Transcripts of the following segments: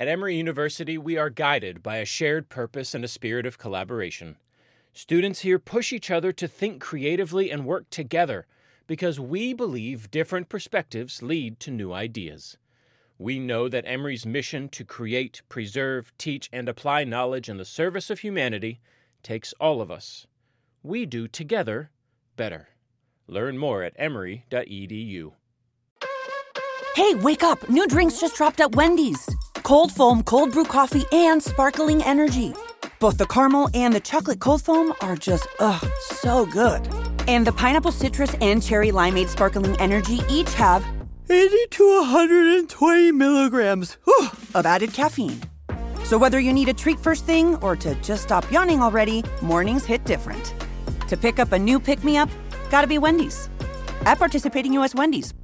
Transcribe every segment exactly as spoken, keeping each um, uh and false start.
At Emory University, we are guided by a shared purpose and a spirit of collaboration. Students here push each other to think creatively and work together because we believe different perspectives lead to new ideas. We know that Emory's mission to create, preserve, teach, and apply knowledge in the service of humanity takes all of us. We do together better. Learn more at emory dot e d u. Hey, wake up! New drinks just dropped at Wendy's. Cold foam, cold brew coffee, and sparkling energy. Both the caramel and the chocolate cold foam are just, ugh, so good. And the pineapple citrus and cherry limeade sparkling energy each have eighty to one hundred twenty milligrams whew, of added caffeine. So whether you need a treat first thing or to just stop yawning already, mornings hit different. To pick up a new pick-me-up, gotta be Wendy's. At participating U S Wendy's.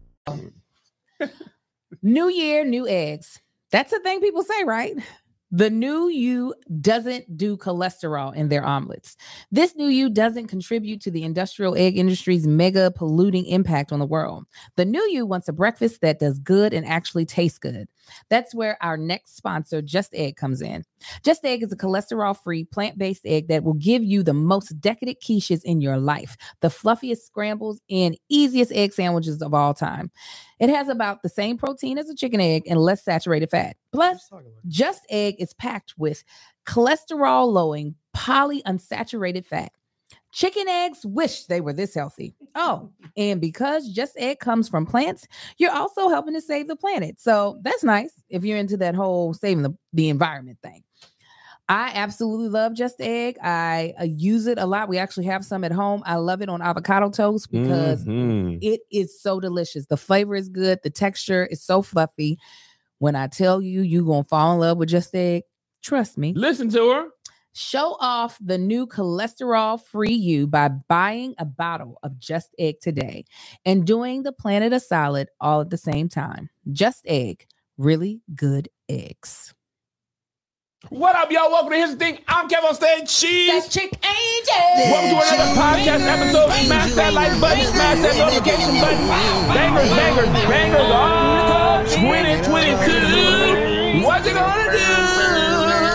New year, new eggs. That's the thing people say, right? The new you doesn't do cholesterol in their omelets. This new you doesn't contribute to the industrial egg industry's mega polluting impact on the world. The new you wants a breakfast that does good and actually tastes good. That's where our next sponsor, Just Egg, comes in. Just Egg is a cholesterol-free, plant-based egg that will give you the most decadent quiches in your life, the fluffiest scrambles, and easiest egg sandwiches of all time. It has about the same protein as a chicken egg and less saturated fat. Plus, Just Egg is packed with cholesterol-lowering, polyunsaturated fat. Chicken eggs wish they were this healthy. Oh, and because Just Egg comes from plants, you're also helping to save the planet. So that's nice if you're into that whole saving the, the environment thing. I absolutely love Just Egg. I uh, use it a lot. We actually have some at home. I love it on avocado toast because mm-hmm. it is so delicious. The flavor is good. The texture is so fluffy. When I tell you, you're going to fall in love with Just Egg, trust me. Listen to her. Show off the new cholesterol-free you by buying a bottle of Just Egg today and doing the planet a solid all at the same time. Just Egg, really good eggs. What up, y'all? Welcome to Here's the Thing. I'm Kev on stage. She's That's Chick Angel. Welcome to another podcast episode. Smash that like button, smash that notification button. Bangers, bangers, bangers all twenty twenty-two. What you gonna do?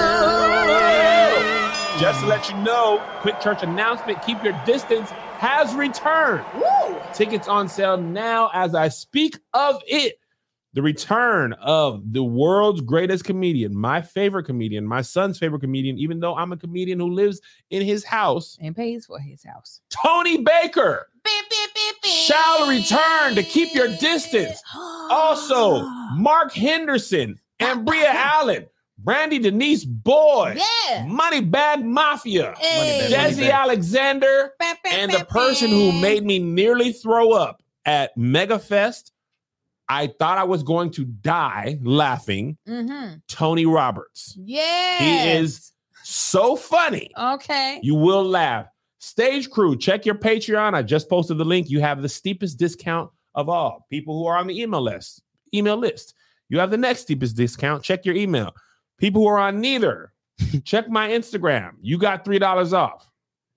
Just to let you know, quick church announcement, Keep Your Distance has returned. Woo! Tickets on sale now as I speak of it. The return of the world's greatest comedian, my favorite comedian, my son's favorite comedian, even though I'm a comedian who lives in his house. And pays for his house. Tony Baker beep, beep, beep, beep. shall return to Keep Your Distance. Also, Mark Henderson and Bria Allen. Brandy Denise Boyd, yeah. Moneybag Mafia, hey. Desi Alexander, bah, bah, and bah, the person bah. who made me nearly throw up at MegaFest. I thought I was going to die laughing. Mm-hmm. Tony Roberts. Yeah. He is so funny. Okay. You will laugh. Stage Crew, check your Patreon. I just posted the link. You have the steepest discount of all. People who are on the email list. Email list. You have the next steepest discount. Check your email. People who are on neither, check my Instagram. You got three dollars off,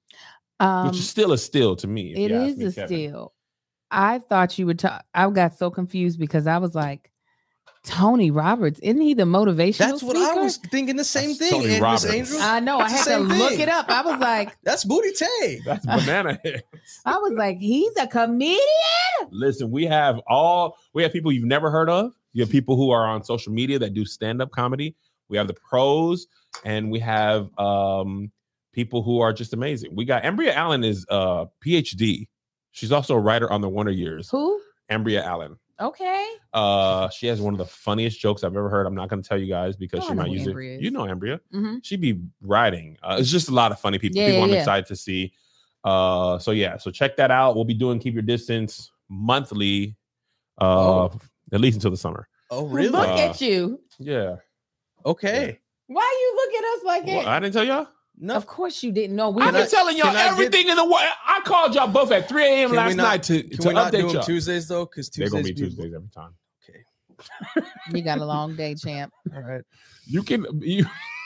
um, which is still a steal to me. It is me, a Kevin. steal. I thought you would talk. I got so confused because I was like, Tony Roberts, isn't he the motivational That's what speaker? I was thinking the same That's thing. Tony and Roberts. Angel, I know. I had to look thing. it up. I was like, that's Booty Tay. That's banana heads. I was like, he's a comedian. Listen, we have all, we have people you've never heard of. You have people who are on social media that do stand-up comedy. We have the pros, and we have um, people who are just amazing. We got Ambria Allen is a uh, P H D. She's also a writer on the Wonder Years. Who? Ambria Allen. Okay. Uh, she has one of the funniest jokes I've ever heard. I'm not going to tell you guys because oh, she might use Ambria it. Is. You know Ambria. Mm-hmm. She'd be writing. Uh, it's just a lot of funny people. Yeah, people yeah, I'm yeah. excited to see. Uh, so yeah, so check that out. We'll be doing Keep Your Distance monthly, uh, oh. at least until the summer. Oh, really? Look uh, at you. Yeah. Okay. Why you look at us like well, that? I didn't tell y'all. No, of course you didn't know. We I've been I, telling y'all everything get, in the world. I called y'all both at three a.m. last not, night to, can to we not update do y'all. Tuesdays though, because They're gonna be people... Tuesdays every time. Okay. You got a long day, champ. All right. You can. You.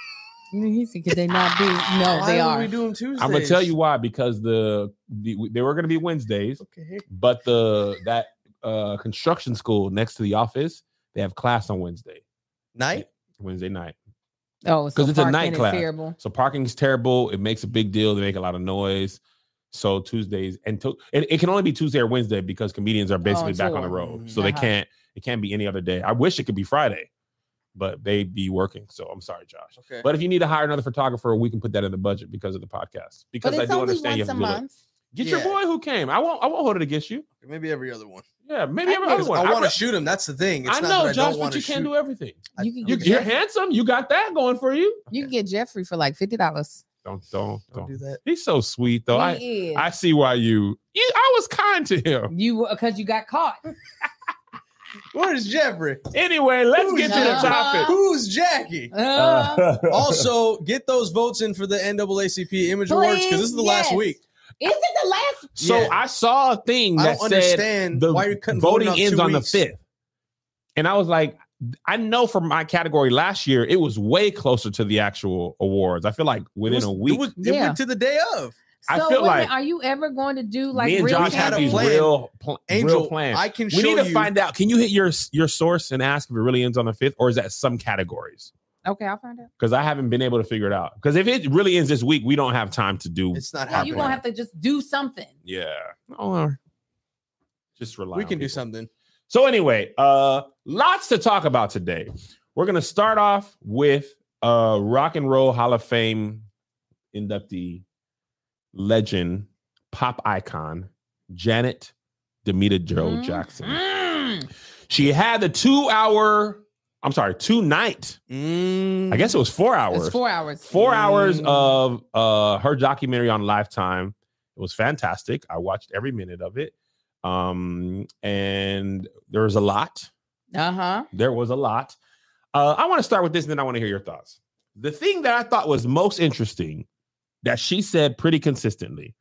He said, "Could they not be? No, why they are. We doing Tuesdays? I'm gonna tell you why. Because the, the they were gonna be Wednesdays. Okay. But the that uh, construction school next to the office, they have class on Wednesday night. Wednesday night. Oh, so 'Cause it's a parking night is class. terrible. So parking's terrible. It makes a big deal. They make a lot of noise. So Tuesdays and to, it, it can only be Tuesday or Wednesday because comedians are basically on back on the tour. road. So they Uh-huh. can't. It can't be any other day. I wish it could be Friday, but they be working. So I'm sorry, Josh. Okay. But if you need to hire another photographer, we can put that in the budget because of the podcast. Because But I it's do only understand you once have a to do it. month. Get your Yeah. boy who came. I won't. I won't hold it against you. Maybe every other one. Yeah, maybe I every get other it. one. I want to re- shoot him. That's the thing. It's I not know, that I Josh, don't but want you to can't shoot. do everything. You can You, get you're Jeff- handsome. You got that going for you. you can get Jeffrey for like fifty dollars. Don't don't Don't don't. do that. He's so sweet though. I He is. I see why you. you I was kind to him. You because you got caught. Where's Jeffrey? Anyway, let's get to the Uh-huh. topic. Who's Jackie? Uh, Also, get those votes in for the N double A C P Image Awards because this is the Please, last yes. week. is it the last? So Yeah. I saw a thing I that don't said understand the why you're cutting voting voting off ends two on weeks. the fifth, and I was like, I know from my category last year, it was way closer to the actual awards. I feel like within it was, a week, It, was, it Yeah. went to the day of. I So feel wait a minute, like are you ever going to do like me and real Josh had have a these plan. real, pl- Angel, real plans. I can We show need to you. find out. Can you hit your your source and ask if it really ends on the fifth, or is that some categories? Okay, I'll find out. Because I haven't been able to figure it out. Because if it really ends this week, we don't have time to do. It's not Yeah, happening. you're gonna have to just do something. Yeah. Oh, well, just rely. we on can do people. something. So anyway, uh, lots to talk about today. We're gonna start off with uh Rock and Roll Hall of Fame inductee, legend, pop icon, Janet Demita Joe Mhm. Jackson. Mm. She had the two hour, I'm sorry, two night. Mm. I guess it was four hours. It's four hours. Four hours Mm. of uh her documentary on Lifetime. It was fantastic. I watched every minute of it. Um, and there was a lot. Uh huh. There was a lot. Uh, I want to start with this, and then I want to hear your thoughts. The thing that I thought was most interesting that she said pretty consistently,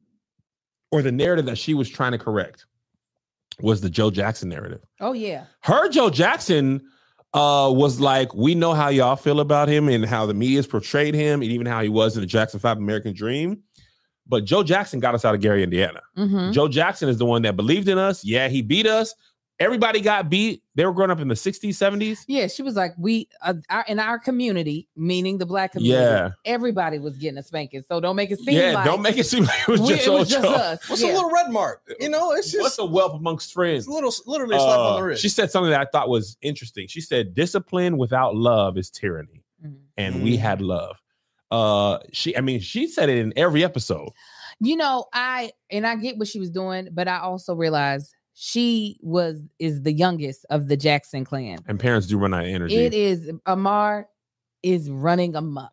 or the narrative that she was trying to correct, was the Joe Jackson narrative. Oh yeah. Her Joe Jackson uh, was like, we know how y'all feel about him and how the media's portrayed him, and even how he was in the Jackson five American Dream. But Joe Jackson got us out of Gary, Indiana. Mm-hmm. Joe Jackson is the one that believed in us. Yeah, he beat us. Everybody got beat. They were growing up in the sixties, seventies. Yeah, she was like, we uh, our, in our community, meaning the black community, Yeah. everybody was getting a spanking. So don't make it seem Yeah, like don't make it seem like it was we- just, it was old just Joe. us. What's Yeah. a little red mark? You know, it's just What's a wealth amongst friends? it's a little, literally a slap on the Uh, wrist. she said something that I thought was interesting. She said, discipline without love is tyranny. Mhm. And we Mm. had love. Uh, she, I mean, she said it in every episode. You know, I and I get what she was doing, but I also realized she was is the youngest of the Jackson clan. And parents do run out of energy. It is Amar is running amok.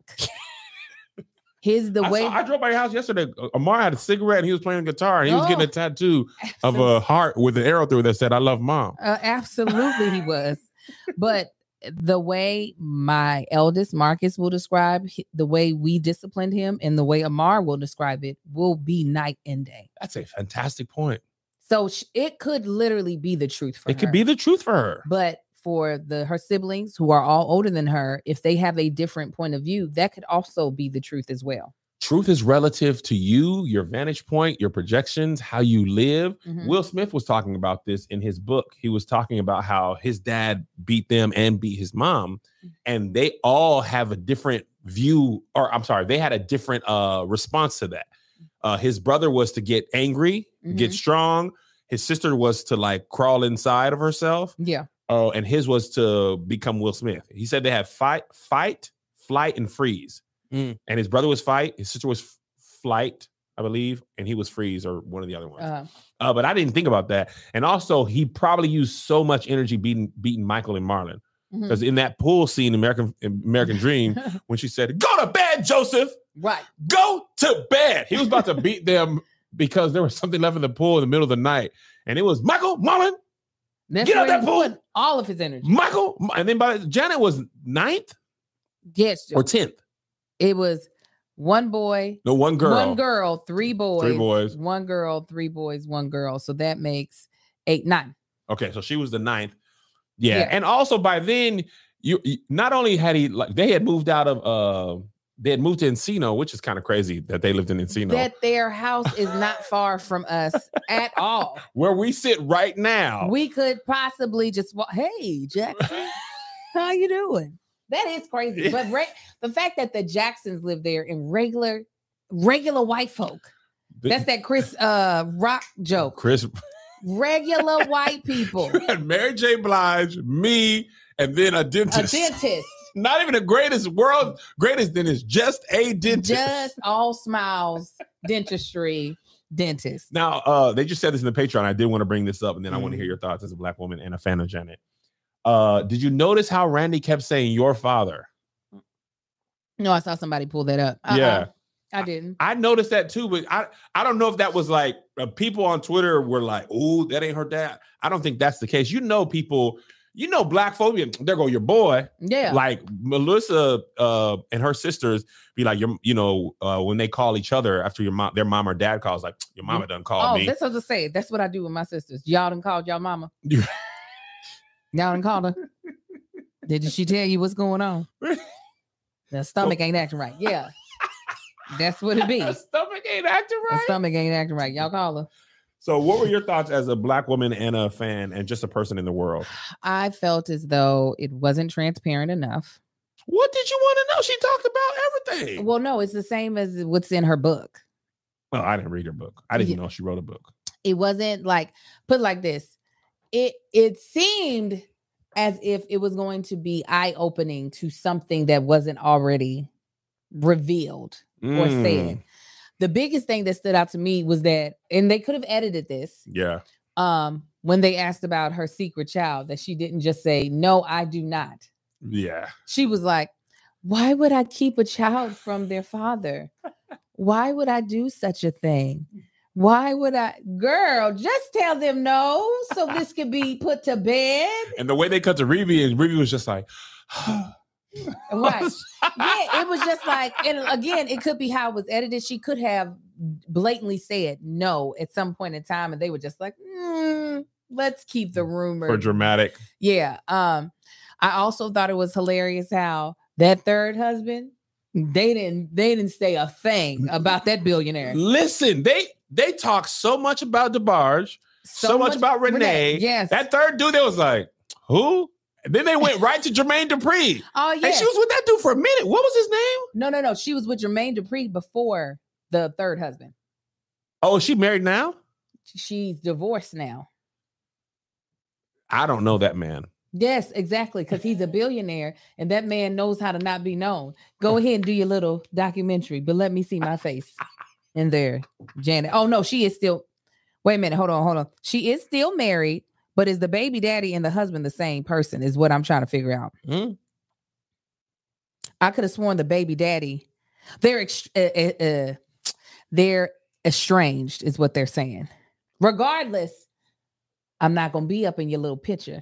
His the I, way saw, I drove by your house yesterday. Amar had a cigarette and he was playing guitar and he was Oh. getting a tattoo of a heart with an arrow through it that said, I love mom. Uh, absolutely, he was. But the way my eldest Marcus will describe hi- the way we disciplined him and the way Amar will describe it will be night and day. That's a fantastic point. So sh- it could literally be the truth for It her. could be the truth for her. But for the her siblings who are all older than her, if they have a different point of view, that could also be the truth as well. Truth is relative to you, your vantage point, your projections, how you live. Mhm. Will Smith was talking about this in his book. He was talking about how his dad beat them and beat his mom, and they all have a different view, or I'm sorry, they had a different uh, response to that. Uh, his brother was to get angry, get Mhm. strong. His sister was to like crawl inside of herself. Yeah. Oh, and his was to become Will Smith. He said they had fight, fight, flight, and freeze. Mm. And his brother was fight, his sister was f- flight, I believe, and he was freeze or one of the other ones. Uh, Uh, but I didn't think about that. And also, he probably used so much energy beating beating Michael and Marlon mhm. because in that pool scene, in American in American Dream, when she said, "Go to bed, Joseph, Right. go to bed," he was about to beat them because there was something left in the pool in the middle of the night, and it was Michael, Marlon, That's Get out where that he pool. put all of his energy. Michael, and then by Janet was ninth Yes. or tenth. It was one boy, No, one girl. one girl, three boys, boys. one girl, three boys, one girl. So that makes eight, nine. Okay, so she was the ninth. Yeah. Yeah. And also by then, you, you not only had he like they had moved out of uh they had moved to Encino, which is kind of crazy that they lived in Encino, That their house is not far from us at all. where we sit right now. We could possibly just walk. Hey, Jackson, how you doing? That is crazy. But re- the fact that the Jacksons live there in regular, regular white folk. That's that Chris uh, Rock joke. Chris. Regular white people. Mary J. Blige, me, and then a dentist. A dentist. Not even the greatest world, greatest dentist, just a dentist. Just all smiles, dentistry, dentist. Now, uh, they just said this in the Patreon. I did want to bring this up, and then Mm. I want to hear your thoughts as a Black woman and a fan of Janet. Uh, did you notice how Randy kept saying your father? No, I saw somebody pull that up. Uh-uh. Yeah. I didn't. I noticed that too, but I, I don't know if that was like uh, people on Twitter were like, "Oh, that ain't her dad." I don't think that's the case. You know, people, you know, Black phobia. There go your boy. Yeah. Like Melissa uh, and her sisters be like, your, you know, uh, when they call each other after your mom, their mom or dad calls, like your mama done called oh, me. that's what I was say. That's what I do with my sisters. Y'all done called y'all mama. You- Y'all done called her. Did she tell you what's going on? The stomach ain't acting right. Yeah. That's what it be. Her stomach ain't acting The right. stomach ain't acting right. Y'all call her. So, what were your thoughts as a Black woman and a fan and just a person in the world? I felt as though it wasn't transparent enough. What did you want to know? She talked about everything. Well, no, it's the same as what's in her book. Well, I didn't read her book. I didn't Yeah. know she wrote a book. It wasn't like put like this. It it seemed as if it was going to be eye-opening to something that wasn't already revealed or Mm, said. The biggest thing that stood out to me was that, and they could have edited this, Yeah. um, when they asked about her secret child, that she didn't just say, "No, I do not." Yeah. She was like, "Why would I keep a child from their father? Why would I do such a thing? Why would I, girl, just tell them no so this could be put to bed." And the way they cut to Reby, and Reby was just like, Right. Yeah, it was just like, and again, it could be how it was edited. She could have blatantly said no at some point in time, and they were just like, mm, let's keep the rumor. for dramatic. Yeah. Um, I also thought it was hilarious how that third husband, they didn't they didn't say a thing about that billionaire. Listen, they they talk so much about DeBarge, so, much, about Renee. Yes. That third dude, they was like, who? And then they went right to Jermaine Dupri. oh yeah. And she was with that dude for a minute. What was his name? no, no, no. She was with Jermaine Dupri before the third husband. Oh, is she married now? She's divorced now. I don't know that man. Yes, exactly. Because he's a billionaire and that man knows how to not be known. Go ahead and do your little documentary, but let me see my face in there, Janet. Oh, no, she is still. Wait a minute. Hold on. Hold on. She is still married, but is the baby daddy and the husband the same person? Is what I'm trying to figure out. Hmm? I could have sworn the baby daddy, they're ex- uh, uh, uh, they're estranged, is what they're saying. Regardless, I'm not gonna be up in your little picture.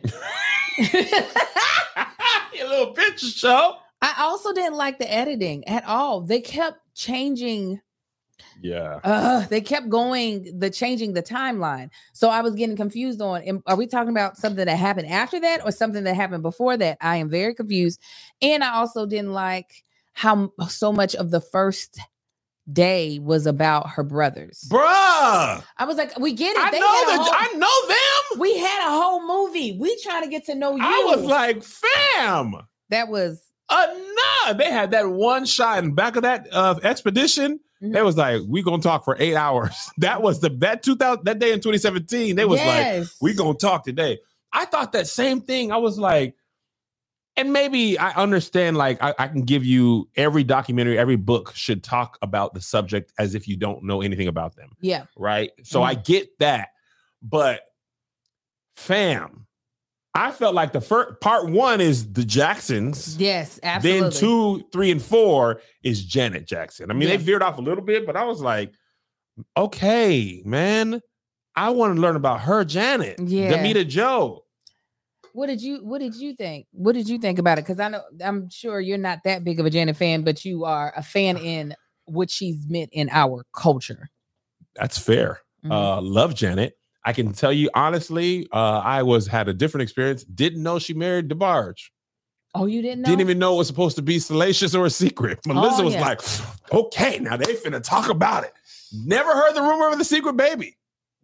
Your little picture show. I also didn't like the editing at all. They kept changing. Yeah. Uh, they kept going, the changing the timeline. So I was getting confused on, am- are we talking about something that happened after that or something that happened before that? I am very confused. And I also didn't like how m- so much of the first day was about her brothers. Bruh. I was like, we get it. I They know had a that. whole- I know them. we had a whole movie. We trying to get to know you. I was like, fam. that was Uh, nah. They had that one shot in the back of that uh, expedition. Mhm. They was like, we gonna talk for eight hours. That was the that two thousand that day in twenty seventeen. They was like, yes. we gonna talk today. I thought that same thing. I was like, and maybe I understand, like, I, I can give you every documentary, every book should talk about the subject as if you don't know anything about them. Yeah. Right. So I get that. But fam, I felt like the first part one is the Jacksons. Yes, absolutely. Then two, three, and four is Janet Jackson. I mean, Yeah. they veered off a little bit, but I was like, okay, man, I want to learn about her, Janet. Yeah. Damita Joe. What did you What did you think? What did you think about it? Because I know I'm sure you're not that big of a Janet fan, but you are a fan in what she's meant in our culture. That's fair. Mhm. Uh, love Janet. I can tell you honestly, uh, I was had a different experience. Didn't know she married DeBarge. Oh, you didn't know? Didn't even know it was supposed to be salacious or a secret. Melissa Oh, was yeah. like, okay, now they finna talk about it. Never heard the rumor of the secret baby.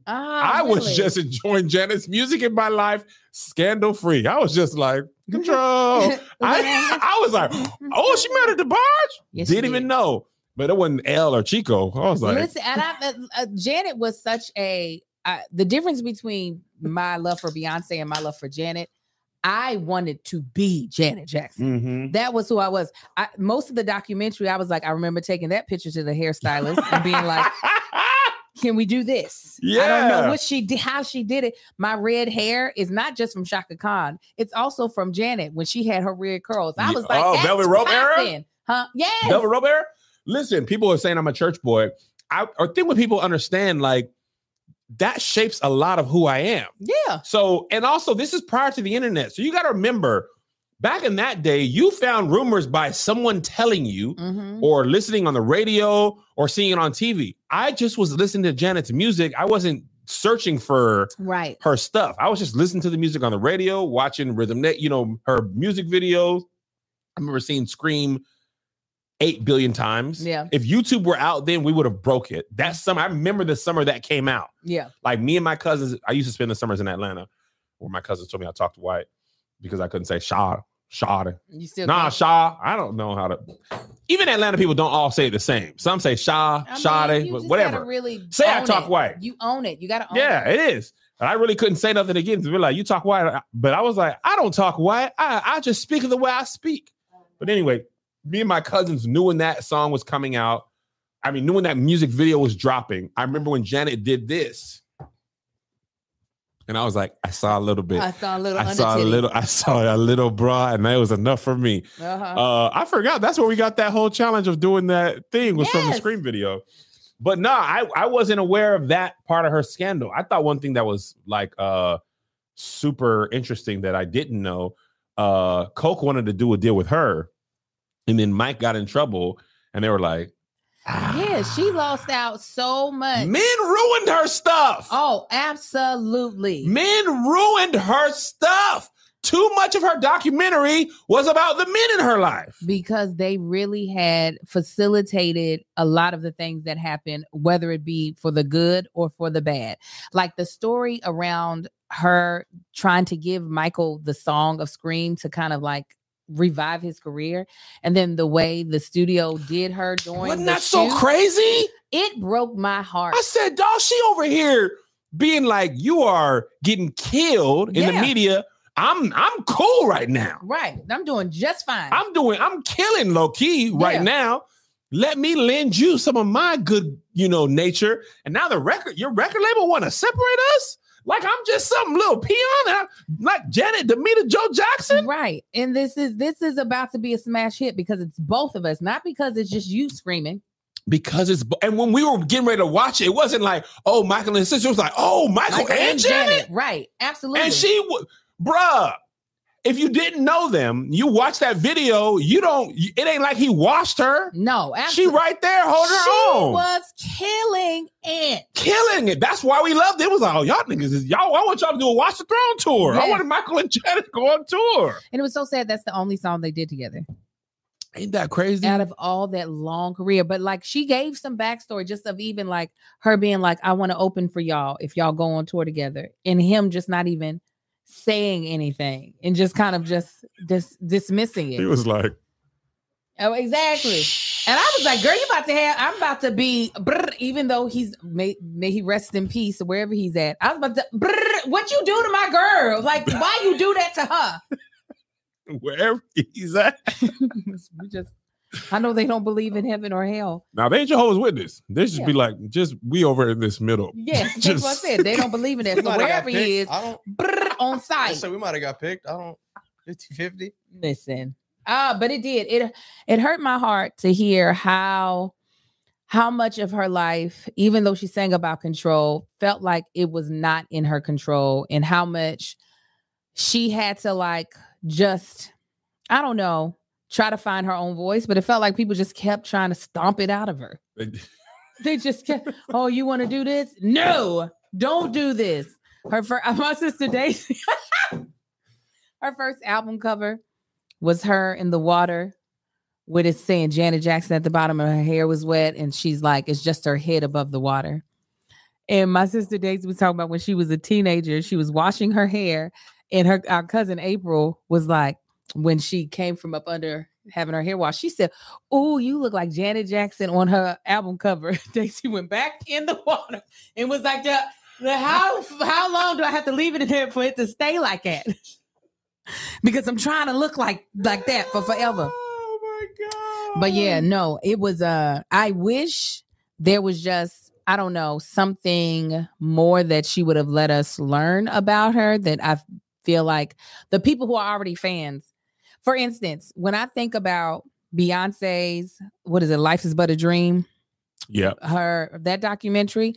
I was really? just enjoying Janet's music in my life, scandal free. I was just like, control. I, I was like, oh, she married the barge? Yes, she Didn't even did. know. But it wasn't Elle or Chico. I was like, Listen, and I, uh, uh, Janet was such a uh, the difference between my love for Beyonce and my love for Janet. I wanted to be Janet Jackson. mhm. That was who I was. I, most of the documentary, I was like, I remember taking that picture to the hairstylist and being like, "Can we do this?" I don't Yeah. know what she did, how she did it. My red hair is not just from Shaka Khan; it's also from Janet when she had her red curls. I Ye- was like, oh, "That's Velvet Rope era? poppin'." Huh? Yes. Velvet Rope era? Listen, people are saying I'm a church boy. I, I think when people understand, like, that shapes a lot of who I am. Yeah. So, and also, this is prior to the internet. So you got to remember, back in that day, you found rumors by someone telling you Mhm. or listening on the radio or seeing it on T V. I just was listening to Janet's music. I wasn't searching for Right. her stuff. I was just listening to the music on the radio, watching Rhythm Net, you know, her music videos. I remember seeing Scream eight billion times. Yeah. If YouTube were out then, we would have broke it. That summer, I remember the summer that came out. Yeah. Like me and my cousins, I used to spend the summers in Atlanta where my cousins told me I talked to white because I couldn't say Shaw, Shaw. You still Nah, can't- Shaw. I don't know how to. Even Atlanta people don't all say it the same. Some say Shaw, I mean, Shawty, you just whatever. gotta Really Say I own talk it. white. You own it. You gotta own Yeah, it. it is. And I really couldn't say nothing again to be like, you talk white. But I was like, I don't talk white. I, I just speak the way I speak. But anyway, me and my cousins knew when that song was coming out. I mean, knew when that music video was dropping. I remember when Janet did this. And I was like, I saw a little bit. I saw a little. I saw a under-titty. little, I saw a little bra, and that was enough for me. Uh-huh. Uh, I forgot that's where we got that whole challenge of doing that thing was from the Yes. Scream video. But no, I, I wasn't aware of that part of her scandal. I thought one thing that was like uh super interesting that I didn't know. Uh, Coke wanted to do a deal with her, and then Mike got in trouble, and they were like, Yeah, she lost out so much. men ruined her stuff. Oh, absolutely. Men ruined her stuff. Too much of her documentary was about the men in her life. Because they really had facilitated a lot of the things that happened, whether it be for the good or for the bad. Like the story around her trying to give Michael the song of Scream to kind of like revive his career. And then the way the studio did her during Wasn't the that so shoot, crazy? it broke my heart. I said, dog, she over here being like, you are getting killed in the Yeah. media. I'm I'm cool right now. Right. I'm doing just fine. I'm doing, I'm killing low key right Yeah. now. Let me lend you some of my good, you know, nature. And now the record, your record label want to separate us? Like I'm just some little peon, I- like Janet Demeter Joe Jackson. Right. And this is this is about to be a smash hit because it's both of us, not because it's just you screaming. Because it's, and when we were getting ready to watch it, it wasn't like, oh, Michael and his sister. It was like, oh, Michael, Michael and Janet. Right. Absolutely. And she would, bruh, if you didn't know them, you watch that video, you don't, it ain't like he washed her. No, She absolutely. right there holding her She own. was killing it. Killing it. That's why we loved it. It was like, oh, y'all niggas is, y'all, I want y'all to do a Watch the Throne tour. I Yes. wanted Michael and Janet to go on tour. And it was so sad that's the only song they did together Ain't that crazy? out of all that long career. But like she gave some backstory just of even like her being like, I want to open for y'all if y'all go on tour together. And him just not even saying anything and just kind of just dis- dismissing it. He was like, Oh, exactly. And I was like, girl, you about to have, I'm about to be, brr, even though he's, may, may he rest in peace wherever he's at. I was about to, brr, what you do to my girl? Like, why you do that to her? wherever he's at. We just, I know they don't believe in heaven or hell. Now, they ain't Jehovah's Witness. They just Yeah. be like, just we over in this middle. Yes, that's Just- what I said. They don't believe in that. We So might have got wherever he is, picked. I don't. brr, on I site. say we might have got picked. I don't. fifty-fifty. Listen, ah, but it did. It it hurt my heart to hear how how much of her life, even though she sang about control, felt like it was not in her control, and how much she had to like just, I don't know, try to find her own voice. But it felt like people just kept trying to stomp it out of her. They just kept, oh, you want to do this? No, don't do this. Her first, my sister Daisy, her first album cover was her in the water with it saying Janet Jackson at the bottom, and her hair was wet, and she's like, it's just her head above the water. And my sister Daisy was talking about when she was a teenager, she was washing her hair, and her our cousin April was like, when she came from up under having her hair washed, she said, "Oh, you look like Janet Jackson on her album cover." Daisy went back in the water and was like, the, the, how, how long do I have to leave it in there for it to stay like that? Because I'm trying to look like like that for forever. Oh my God. But yeah, no, it was, uh, I wish there was just, I don't know, something more that she would have let us learn about her, that I feel like the people who are already fans. For instance, when I think about Beyonce's, what is it, Life is But a Dream? Yeah. Her, that documentary,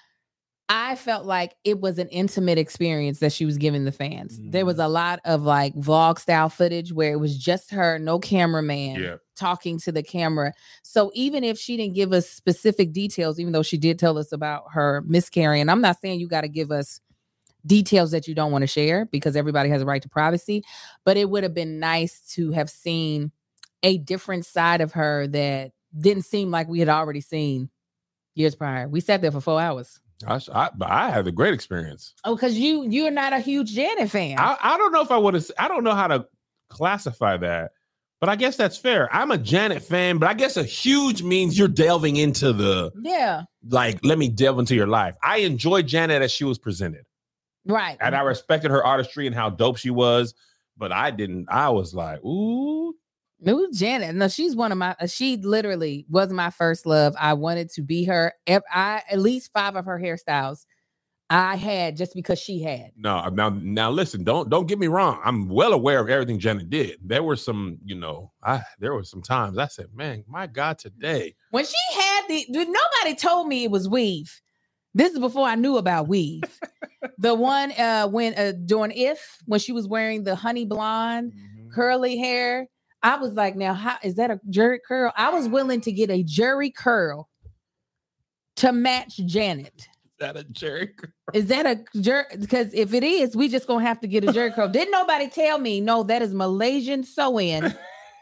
I felt like it was an intimate experience that she was giving the fans. Mm. There was a lot of like vlog style footage where it was just her, no cameraman, yeah. talking to the camera. So even if she didn't give us specific details, even though she did tell us about her miscarrying, I'm not saying you got to give us details that you don't want to share, because everybody has a right to privacy, but it would have been nice to have seen a different side of her that didn't seem like we had already seen years prior. We sat there for four hours. I, I, I had a great experience. Oh, because you you're not a huge Janet fan. I, I don't know if I would have. I don't know how to classify that, but I guess that's fair. I'm a Janet fan, but I guess a huge means you're delving into the yeah. Like, let me delve into your life. I enjoyed Janet as she was presented. Right. And I respected her artistry and how dope she was, but I didn't, I was like, ooh. Ooh, Janet. No, she's one of my, she literally was my first love. I wanted to be her. I, at least five of her hairstyles I had just because she had. No, now, now listen, don't, don't get me wrong. I'm well aware of everything Janet did. There were some, you know, I, there were some times I said, man, my God, today. When she had the, nobody told me it was weave. This is before I knew about weave. The one uh, when uh, during If, when she was wearing the honey blonde mm-hmm. curly hair, I was like, now, how is that a jerry curl? I was willing to get a jerry curl to match Janet. Is that a jerry curl? Is that a jerry? Because if it is, we just gonna have to get a jerry curl. Didn't nobody tell me, no, that is Malaysian sew-in.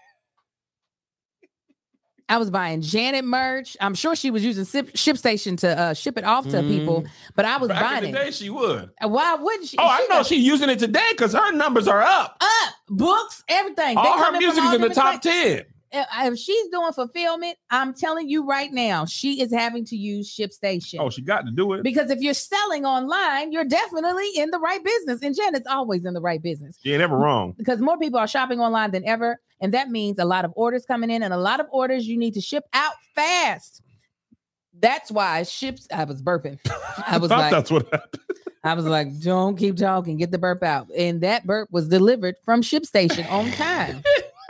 I was buying Janet merch. I'm sure she was using Ship, ShipStation to uh, ship it off to mm. people, but I was Back buying in the it. day, she would. Why wouldn't she? Oh, she I know she's using it today because her numbers are up. Up, books, everything. All her music is in the top ten. If she's doing fulfillment, I'm telling you right now, she is having to use ShipStation. Oh, she got to do it. Because if you're selling online, you're definitely in the right business. And Janet's always in the right business. She ain't ever wrong. Because more people are shopping online than ever. And that means a lot of orders coming in, and a lot of orders you need to ship out fast. That's why ships. I was burping. I was I like, that's what happened. I was like, don't keep talking. Get the burp out. And that burp was delivered from ShipStation on time.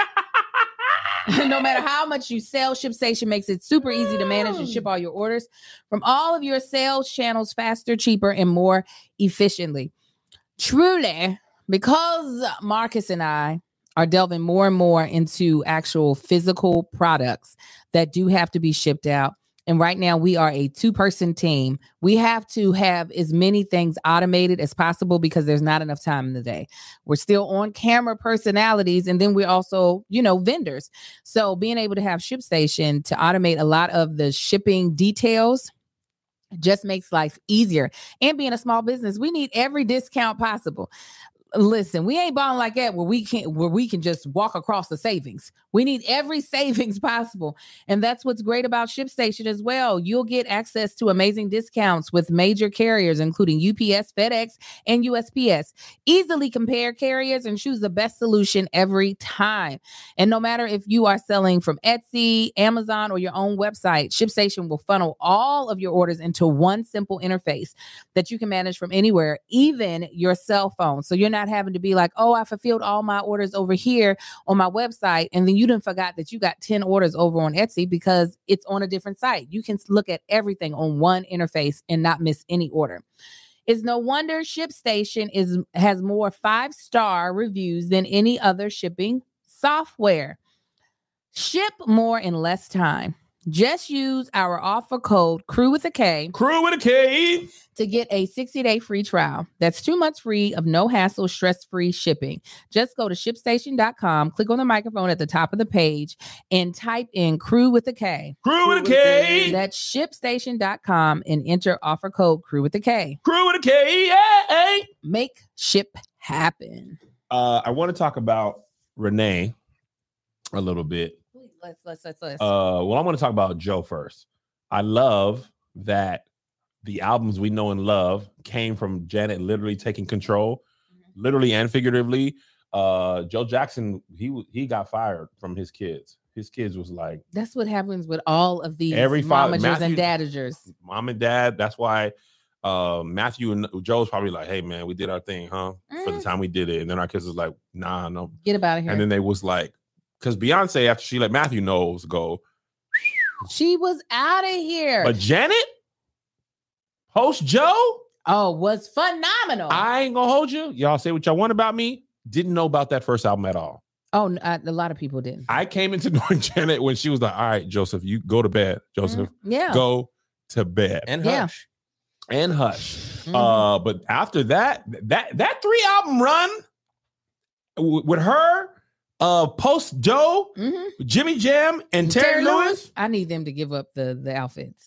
No matter how much you sell, ShipStation makes it super easy to manage and ship all your orders from all of your sales channels faster, cheaper, and more efficiently. Truly, because Marcus and I are delving more and more into actual physical products that do have to be shipped out. And right now we are a two-person team. We have to have as many things automated as possible because there's not enough time in the day. We're still on camera personalities. And then we're also, you know, vendors. So being able to have ShipStation to automate a lot of the shipping details just makes life easier. And being a small business, we need every discount possible. Listen, we ain't balling like that where we can where we can just walk across the savings. We need every savings possible. And that's what's great about ShipStation as well. You'll get access to amazing discounts with major carriers, including U P S, FedEx, and U S P S. Easily compare carriers and choose the best solution every time. And no matter if you are selling from Etsy, Amazon, or your own website, ShipStation will funnel all of your orders into one simple interface that you can manage from anywhere, even your cell phone. So you're not having to be like, oh, I fulfilled all my orders over here on my website, and then you didn't forgot that you got ten orders over on Etsy because it's on a different site. You can look at everything on one interface and not miss any order. It's no wonder ShipStation is has more five-star reviews than any other shipping software. Ship more in less time Just use our offer code crew with a K Crew with a K to get a sixty day free trial. That's two months free of no hassle, stress free shipping. Just go to ship station dot com, click on the microphone at the top of the page, and type in crew with a K. Crew with a K. That's ship station dot com and enter offer code crew with a K. Crew with a K. Yeah. Make ship happen. Uh, I want to talk about Renee a little bit. Let's let's let's let's. Uh, well, I want to talk about Joe first. I love that the albums we know and love came from Janet literally taking control, mm-hmm. literally and figuratively. Uh, Joe Jackson, he he got fired from his kids. His kids was like, that's what happens with all of these every father, momagers Matthew, and dadagers. Mom and dad. That's why uh, Matthew and Joe's probably like, hey man, we did our thing, huh? Mm. For the time we did it, and then our kids was like, nah, no, get about it here. And then they was like. Because Beyonce, after she let Matthew knows go, she was out of here. But Janet, post Joe, oh, was phenomenal. I ain't gonna hold you. Y'all say what y'all want about me. Didn't know about that first album at all. Oh, uh, a lot of people didn't. I came into knowing Janet when she was like, "All right, Joseph, you go to bed. Joseph, mm-hmm. yeah, go to bed and hush, yeah. and hush." Mm-hmm. Uh, but after that, that that three album run w- with her. Uh, post Joe, mm-hmm. Jimmy Jam, and Terry, Terry Lewis. Lewis. I need them to give up the the outfits.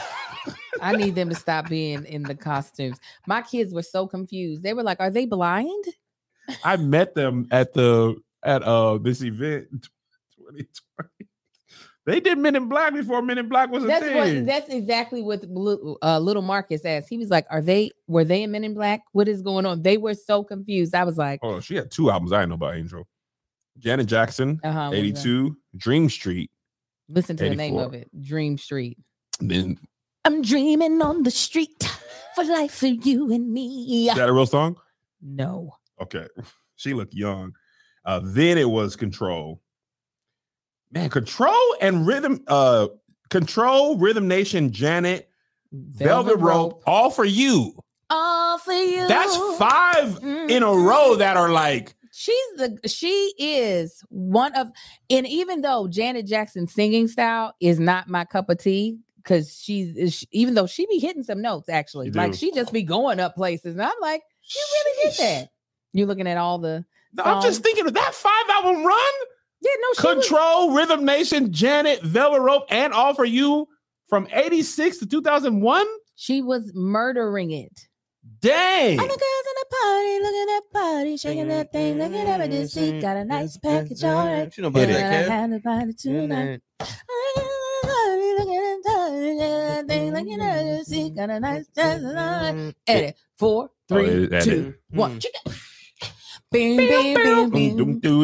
I need them to stop being in the costumes. My kids were so confused. They were like, "Are they blind?" I met them at the at uh this event twenty twenty. They did Men in Black before Men in Black was a that's thing. What, that's exactly what uh, little Marcus asked. He was like, "Are they? Were they in Men in Black? What is going on?" They were so confused. I was like, "Oh, she had two albums. I didn't know about Angel." Janet Jackson, uh-huh, eighty-two, Dream Street. Listen to eighty-four. The name of it, Dream Street. Then I'm dreaming on the street for life for you and me. Is that a real song? No. Okay. She looked young. Uh, then it was Control. Man, Control and Rhythm, uh, Control, Rhythm Nation, Janet, Velvet, Velvet Rope, Rope, All for You. All for You. That's five mm-hmm. in a row that are like, She's the she is one of, and even though Janet Jackson's singing style is not my cup of tea, because she's she, even though she be hitting some notes actually, like she just be going up places, and I'm like, you really did that. You're looking at all the. No, I'm just thinking of that five album run. Yeah, no, she Control, was, Rhythm Nation, Janet, Velvet Rope, and All for You from eighty-six to two thousand one. She was murdering it. Dang. All the girls in the party, look at that party, shaking that thing, look at every deceit, got a nice package, all right. She nobody that can. I had to buy it tonight. Got a nice edit. Four, three, oh, two, one. Bing, bing, bing, bing.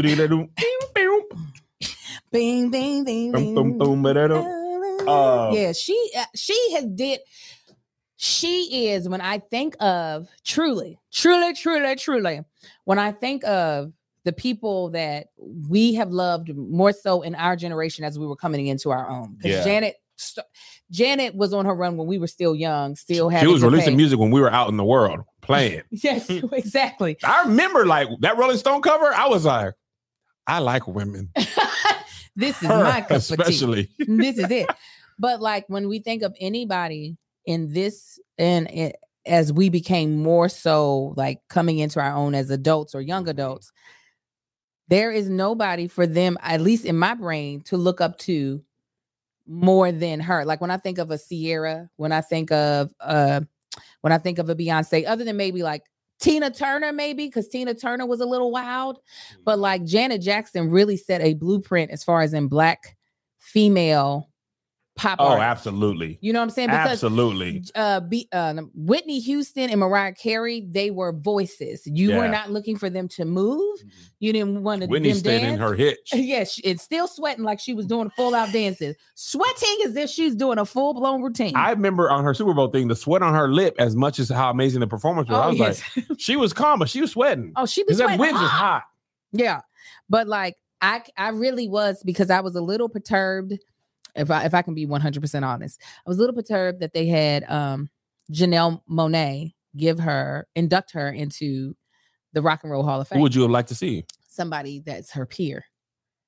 Bing, bing, bing, bing. Yeah, she she has did. She is, when I think of truly, truly, truly, truly, when I think of the people that we have loved more so in our generation as we were coming into our own. Because yeah. Janet, Janet was on her run when we were still young, still having. She was releasing pay. music when we were out in the world playing. Yes, exactly. I remember like that Rolling Stone cover. I was like, I like women. This is her, my cup especially. of tea. This is it. But like when we think of anybody in this, and it, as we became more so like coming into our own as adults or young adults, there is nobody for them, at least in my brain, to look up to more than her. Like when I think of a Sierra, when I think of uh when I think of a Beyonce, other than maybe like Tina Turner, maybe because Tina Turner was a little wild, but like Janet Jackson really set a blueprint as far as in Black female pop oh, artists. Absolutely. You know what I'm saying? Because, absolutely. Uh, be, uh, Whitney Houston and Mariah Carey, they were voices. You yeah. were not looking for them to move. You didn't want to. Whitney stayed in her hitch. Yes, it's still sweating like she was doing full out dances. Sweating as if she's doing a full blown routine. I remember on her Super Bowl thing, the sweat on her lip, as much as how amazing the performance was. Oh, I was yes. like, she was calm, but she was sweating. Oh, she was sweating. That wind was hot. Yeah, but like I, I really was, because I was a little perturbed. If I if I can be one hundred percent honest, I was a little perturbed that they had um, Janelle Monáe give her, induct her into the Rock and Roll Hall of Fame. Who would you have liked to see? Somebody that's her peer.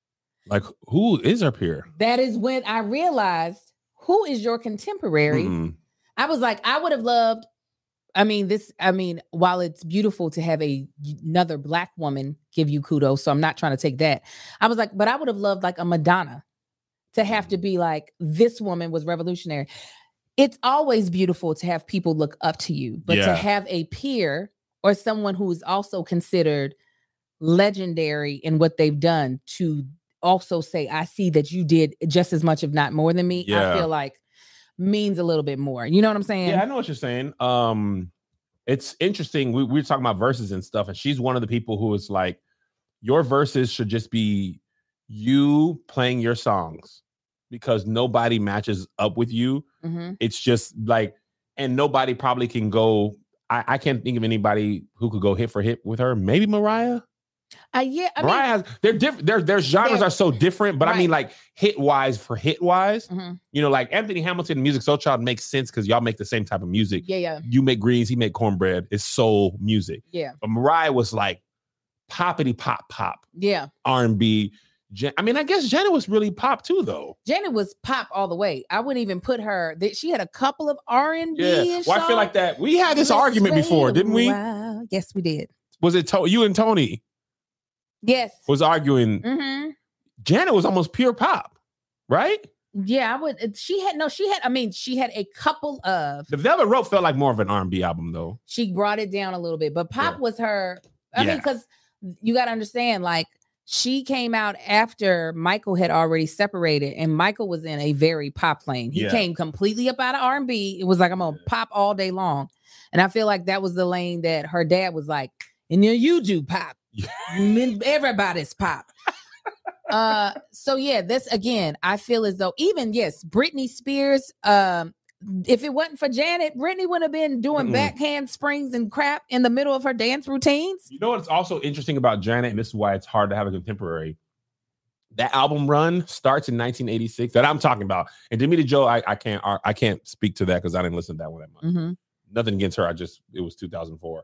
Like, who is her peer? That is when I realized who is your contemporary. Mm-mm. I was like, I would have loved, I mean, this, I mean, while it's beautiful to have a another Black woman give you kudos, so I'm not trying to take that. I was like, but I would have loved like a Madonna to have to be like, this woman was revolutionary. It's always beautiful to have people look up to you, but Yeah. to have a peer or someone who is also considered legendary in what they've done to also say, I see that you did just as much, if not more than me. Yeah. I feel like means a little bit more. You know what I'm saying? Yeah, I know what you're saying. Um, it's interesting. We, we were talking about verses and stuff, and she's one of the people who is like, your verses should just be you playing your songs because nobody matches up with you. Mhm. It's just like, and nobody probably can go. I, I can't think of anybody who could go hit for hit with her. Maybe Mariah. Uh, yeah, I Mariah mean, has, they're different. Their their genres They're- are so different, but I mean, Right. like hit wise for hit wise, mhm. you know, like Anthony Hamilton and Music Soul Child makes sense because y'all make the same type of music. yeah, yeah, You make greens, he make cornbread. It's soul music. yeah, But Mariah was like poppity pop pop yeah. R and B. Jan- I mean, I guess Janet was really pop too, though. Janet was pop all the way. I wouldn't even put her. That she had a couple of R and B. Yeah. Well, I feel like that. We had this argument before, didn't we? Wow. Yes, we did. Was it to- you and Tony Yes. was arguing? Mm-hmm. Janet was almost pure pop, right? Yeah, I would. She had no. She had. I mean, she had a couple of. The Velvet Rope felt like more of an R and B album, though. She brought it down a little bit, but pop Yeah. was her. I Yeah. mean, because you got to understand, like she came out after Michael had already separated, and Michael was in a very pop lane. He Yeah. came completely up out of R and B. It was like I'm gonna pop all day long, and I feel like that was the lane that her dad was like, and then you do pop. Men- Everybody's pop. uh, so yeah, this again, I feel as though even yes, Britney Spears. Um, if it wasn't for Janet, Britney would have been doing Mm-mm. backhand springs and crap in the middle of her dance routines. You know what's also interesting about Janet, and this is why it's hard to have a contemporary. That album run starts in nineteen eighty-six. That I'm talking about. And Demita Joe, I, I can't I can't speak to that because I didn't listen to that one that much. Mm-hmm. Nothing against her. I just it was two thousand four.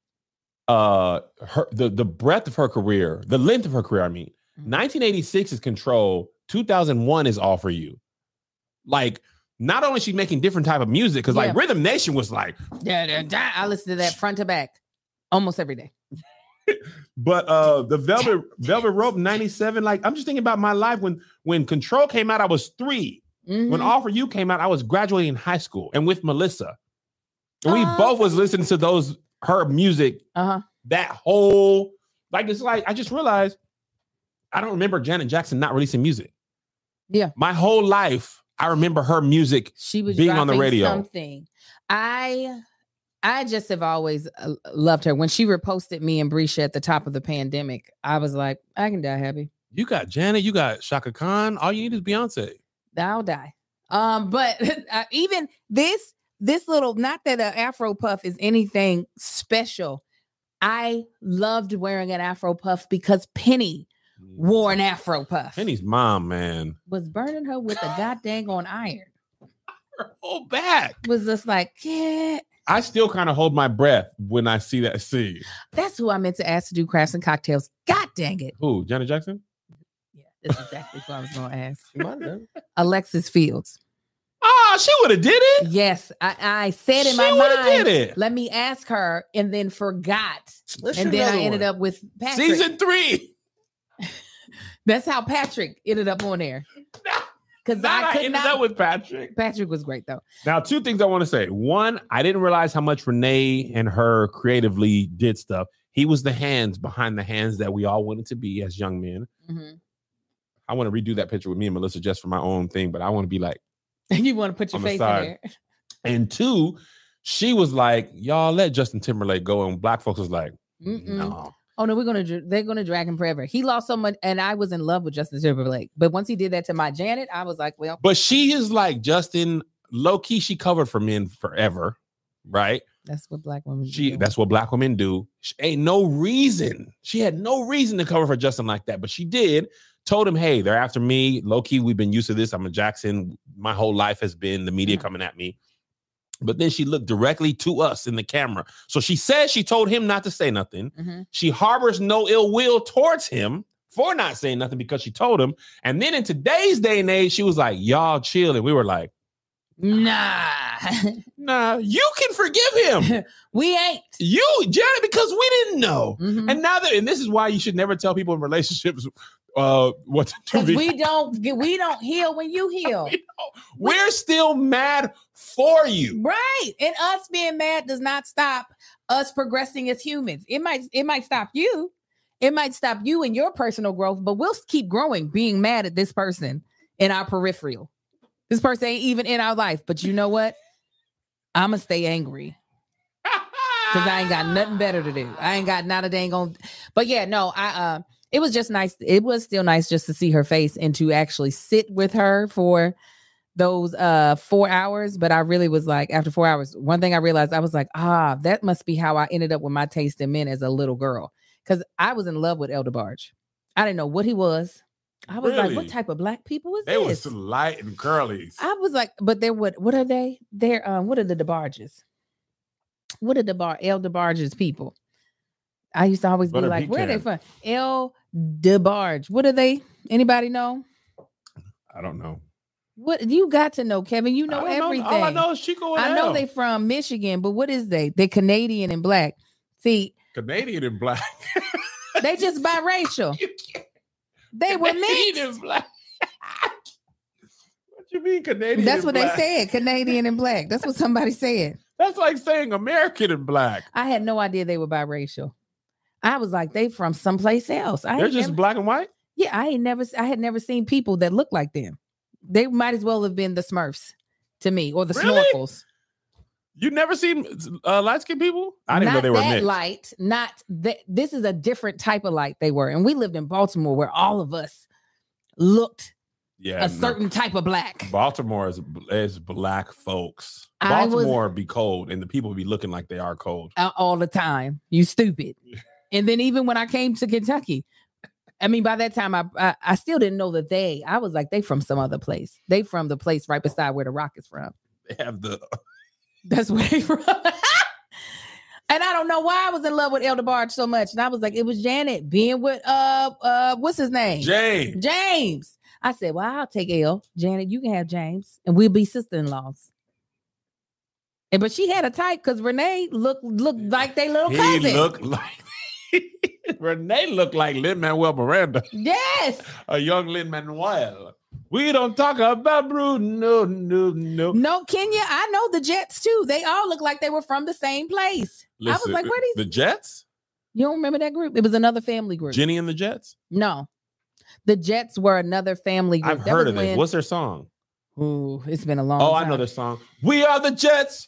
Uh, her the the breadth of her career, the length of her career. I mean, Mhm. nineteen eighty-six is Control. two thousand one is All for You. Like, not only is she making different type of music, because like Yeah. Rhythm Nation was like, Yeah, yeah, yeah. I listen to that front to back almost every day. but uh, the Velvet Velvet Rope ninety-seven. Like, I'm just thinking about my life when when Control came out. I was three. When Mhm. All for You came out, I was graduating high school and with Melissa, and we Oh, both was listening to those her music. Uh-huh. That whole like it's like I just realized I don't remember Janet Jackson not releasing music. Yeah. My whole life, I remember her music. She was being on the dropping radio. Something. I I just have always uh, loved her. When she reposted me and Brisha at the top of the pandemic, I was like, I can die happy. You got Janet, you got Shaka Khan. All you need is Beyonce. I'll die. Um, but uh, even this this little, not that an Afro puff is anything special. I loved wearing an Afro puff because Penny wore an Afro puff. Penny's mom, man. Was burning her with a goddamn on iron. Her whole back. Was just like, yeah. I still kind of hold my breath when I see that scene. That's who I meant to ask to do crafts and cocktails. God dang it. Who? Janet Jackson? Yeah, that's exactly what I was going to ask. You might have. Alexis Fields. Oh, she would have did it. Yes, I, I said in She my would have mind, did it. let me ask her, and then forgot. Let's and shoot then I another ended one. up with Patrick. Season three. That's how Patrick ended up on there. Because Not I I could ended not. up with Patrick. Patrick was great though. Now, two things I want to say. One, I didn't realize how much Renee and her creatively did stuff. He was the hands behind the hands that we all wanted to be as young men. Mhm. I want to redo that picture with me and Melissa just for my own thing, but I want to be like, You want to put your On the face in side. there? and two, she was like, y'all let Justin Timberlake go. And black folks was like, Mm-mm. no. Oh no, we're gonna dr- they're gonna drag him forever. He lost so much, and I was in love with Justin Timberlake. But once he did that to my Janet, I was like, well, But she is like Justin, low key, she covered for men forever, right? that's what black women She do. that's what black women do. She ain't no reason. She had no reason to cover for Justin like that, but she did. Told him, hey, they're after me. Low key, we've been used to this. I'm a Jackson. My whole life has been the media Mhm. coming at me. But then she looked directly to us in the camera. So she said she told him not to say nothing. Mhm. She harbors no ill will towards him. for not saying nothing because she told him. And then in today's day and age, she was like, y'all chill. And we were like, Nah. nah, you can forgive him. We ain't. You, Janet, because we didn't know. Mhm. And now that, and this is why you should never tell people in relationships uh, what to do. Because we don't get- we don't heal when you heal. We don't- We're still mad for you. Right. And us being mad does not stop us progressing as humans. It might it might stop you. It might stop you in your personal growth, but we'll keep growing being mad at this person in our peripheral. This person ain't even in our life. But you know what? I'ma stay angry. Because I ain't got nothing better to do. I ain't got not a dang on. But yeah, no, I uh it was just nice. It was still nice just to see her face and to actually sit with her for those uh four hours. But I really was like, after four hours, one thing I realized, I was like, ah, that must be how I ended up with my taste in men as a little girl. Because I was in love with El DeBarge. I didn't know what he was. I was like, Really? what type of black people is They this? was light and curlies. I was like, but they're what? What are they? They're um, what are the DeBarges? What are the bar El DeBarge's people? I used to always be Butter like, where are they pecan. from? El DeBarge. What are they? Anybody know? I don't know. What you got to know, Kevin? You know I don't everything. All I know is Chico and I know L. they from Michigan, but what is they? They Canadian and black. See, Canadian and black. they just biracial. You can't- They were Canadian mixed. and black. What you mean Canadian? That's and what black? they said. Canadian and black. That's what somebody said. That's like saying American and black. I had no idea they were biracial. I was like, they from someplace else. I They're ain't just never- black and white. yeah, I ain't never, I had never seen people that looked like them. They might as well have been the Smurfs to me, or the Really? Snorkels. You never seen uh, light skinned people? I didn't not know they were that mixed. light. Not that. This is a different type of light they were, and we lived in Baltimore, where all of us looked Yeah, a no. certain type of black. Baltimore is is black folks. I was- Baltimore be cold, and the people be looking like they are cold. uh, all the time. You stupid. And then even when I came to Kentucky, I mean, by that time, I, I I still didn't know that they. I was like, they from some other place. They from the place right beside where the Rock is from. They have the That's where they from. And I don't know why I was in love with El DeBarge so much. And I was like, it was Janet being with uh uh what's his name? James. James. I said, well, I'll take El. Janet, you can have James, and we'll be sister-in-laws. And but she had a type because Renee looked looked like they little He cousin. looked like Renee looked like Lin Manuel Miranda, Yes. a young Lin Manuel. We don't talk about Bruno, no, no. No, Kenya, I know the Jets too. They all look like they were from the same place. I was Listen, like, where these? the Jets? You don't remember that group? It was another family group. Jenny and the Jets? No. The Jets were another family group. I've That heard was of this. when- What's their song? Ooh, it's been a long Oh, time. I know this song. We are the Jets.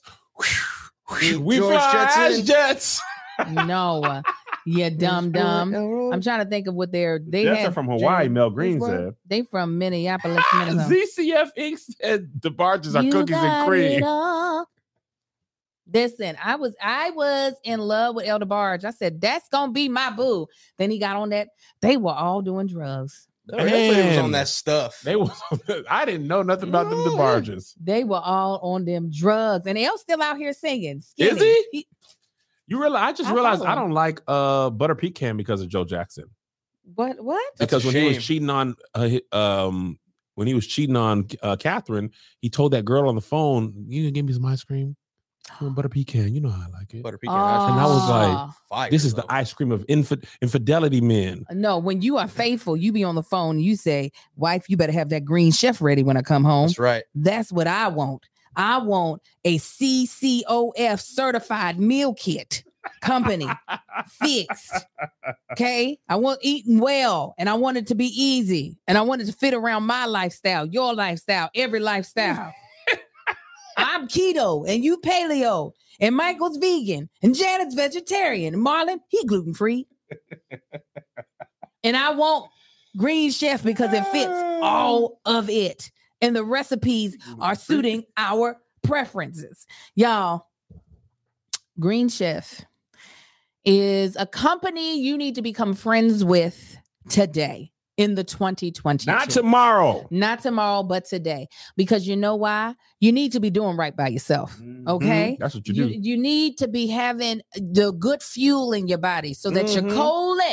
We George fly as Jetson. Jets. No. uh, yeah, dumb dumb. I'm trying to think of what they're they Jets had are from Hawaii, Mel Which Green one? said. They from Minneapolis, Minnesota. Z C F Incorporated said the barges are You cookies and got cream. it all. Listen, I was I was in love with El DeBarge. I said, that's gonna be my boo. Then he got on that. They were all doing drugs. Everybody was on Man. that stuff. They was. I didn't know nothing about them. The barges. They were all on them drugs. And El's still out here singing. Is Skinny. he? You realize? I just I realized follow I don't like uh Butter Pecan because of Joe Jackson. What what? That's Because a when he was shame. cheating on uh, hi- um when he was cheating on uh, Catherine, he told that girl on the phone, "You gonna give me some ice cream? I want butter pecan. You know how I like it. Butter pecan. And I was like, Ah. fire, This is though. the ice cream of infi- infidelity men." No, when you are faithful, you be on the phone and you say, wife, you better have that green chef ready when I come home. That's right. That's what I want. I want a C C O F certified meal kit company fixed. Okay. I want eating well and I want it to be easy and I want it to fit around my lifestyle, your lifestyle, every lifestyle. I'm keto and you paleo and Michael's vegan and Janet's vegetarian and Marlon, he gluten free. And I want Green Chef because it fits all of it. And the recipes are suiting our preferences. Y'all, Green Chef is a company you need to become friends with today in the twenty twenty. Not tomorrow. Not tomorrow, but today. Because you know why? You need to be doing right by yourself. Okay? Mhm. That's what you You, do. you need to be having the good fuel in your body so that Mhm. your colon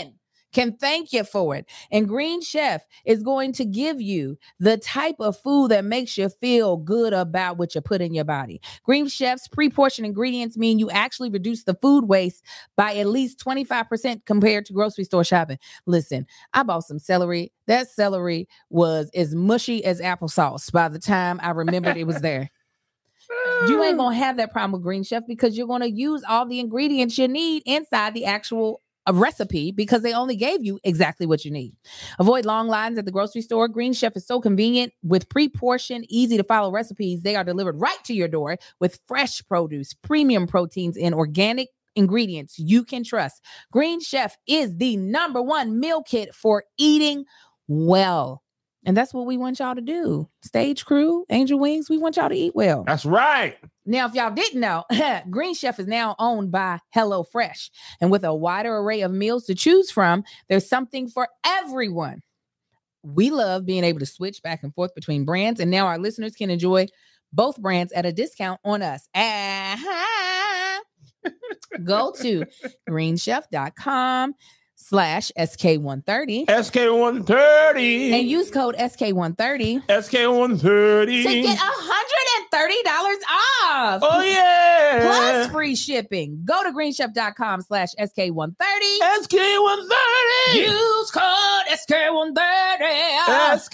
can thank you for it. And Green Chef is going to give you the type of food that makes you feel good about what you put in your body. Green Chef's pre-portioned ingredients mean you actually reduce the food waste by at least twenty-five percent compared to grocery store shopping. Listen, I bought some celery. That celery was as mushy as applesauce by the time I remembered it was there. You ain't going to have that problem with Green Chef because you're going to use all the ingredients you need inside the actual a recipe because they only gave you exactly what you need. Avoid long lines at the grocery store. Green Chef is so convenient with pre-portioned, easy to follow recipes. They are delivered right to your door with fresh produce, premium proteins, and organic ingredients you can trust. Green Chef is the number one meal kit for eating well. And that's what we want y'all to do. Stage Crew, Angel Wings, we want y'all to eat well. That's right. Now, if y'all didn't know, Green Chef is now owned by HelloFresh. And with a wider array of meals to choose from, there's something for everyone. We love being able to switch back and forth between brands. And now our listeners can enjoy both brands at a discount on us. Uh-huh. Go to greenchef.com slash SK one thirty. S K one thirty. And use code S K one thirty. S K one thirty. To get one hundred thirty dollars off. Oh, yeah. Plus free shipping. Go to greenchef.com slash SK one thirty. S K one thirty. Use code S K one thirty. S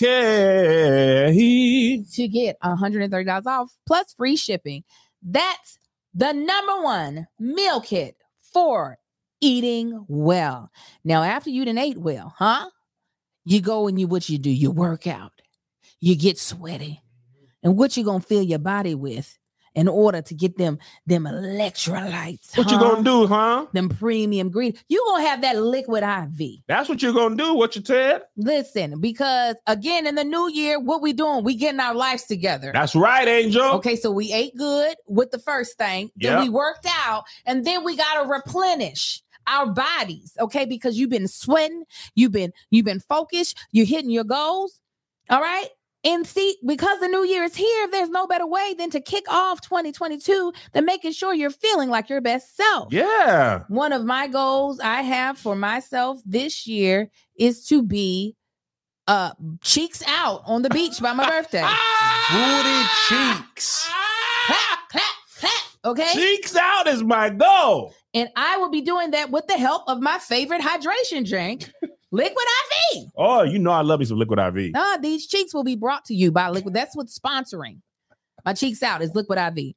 K. To get one hundred thirty dollars off plus free shipping. That's the number one meal kit for eating well. Now, after you done ate well, huh? You go and you, what you do? You work out. You get sweaty. And what you gonna fill your body with in order to get them, them electrolytes? What huh? you gonna do, huh? Them premium green. You gonna have that liquid I V. That's what you're gonna do, what you said? Listen, because again, in the new year, what we doing? We getting our lives together. That's right, Angel. Okay, so we ate good with the first thing. Then Yep. we worked out, and then we gotta replenish our bodies, okay? Because you've been sweating, you've been you've been focused, you're hitting your goals, all right? And see, because the new year is here, there's no better way than to kick off twenty twenty-two than making sure you're feeling like your best self. Yeah. One of my goals I have for myself this year is to be uh cheeks out on the beach by my birthday. Booty cheeks. Clap, clap, clap. Okay. Cheeks out is my goal. And I will be doing that with the help of my favorite hydration drink, Liquid I V. Oh, you know I love me some Liquid I V. Uh, these cheeks will be brought to you by Liquid. That's what's sponsoring my cheeks out is Liquid I V.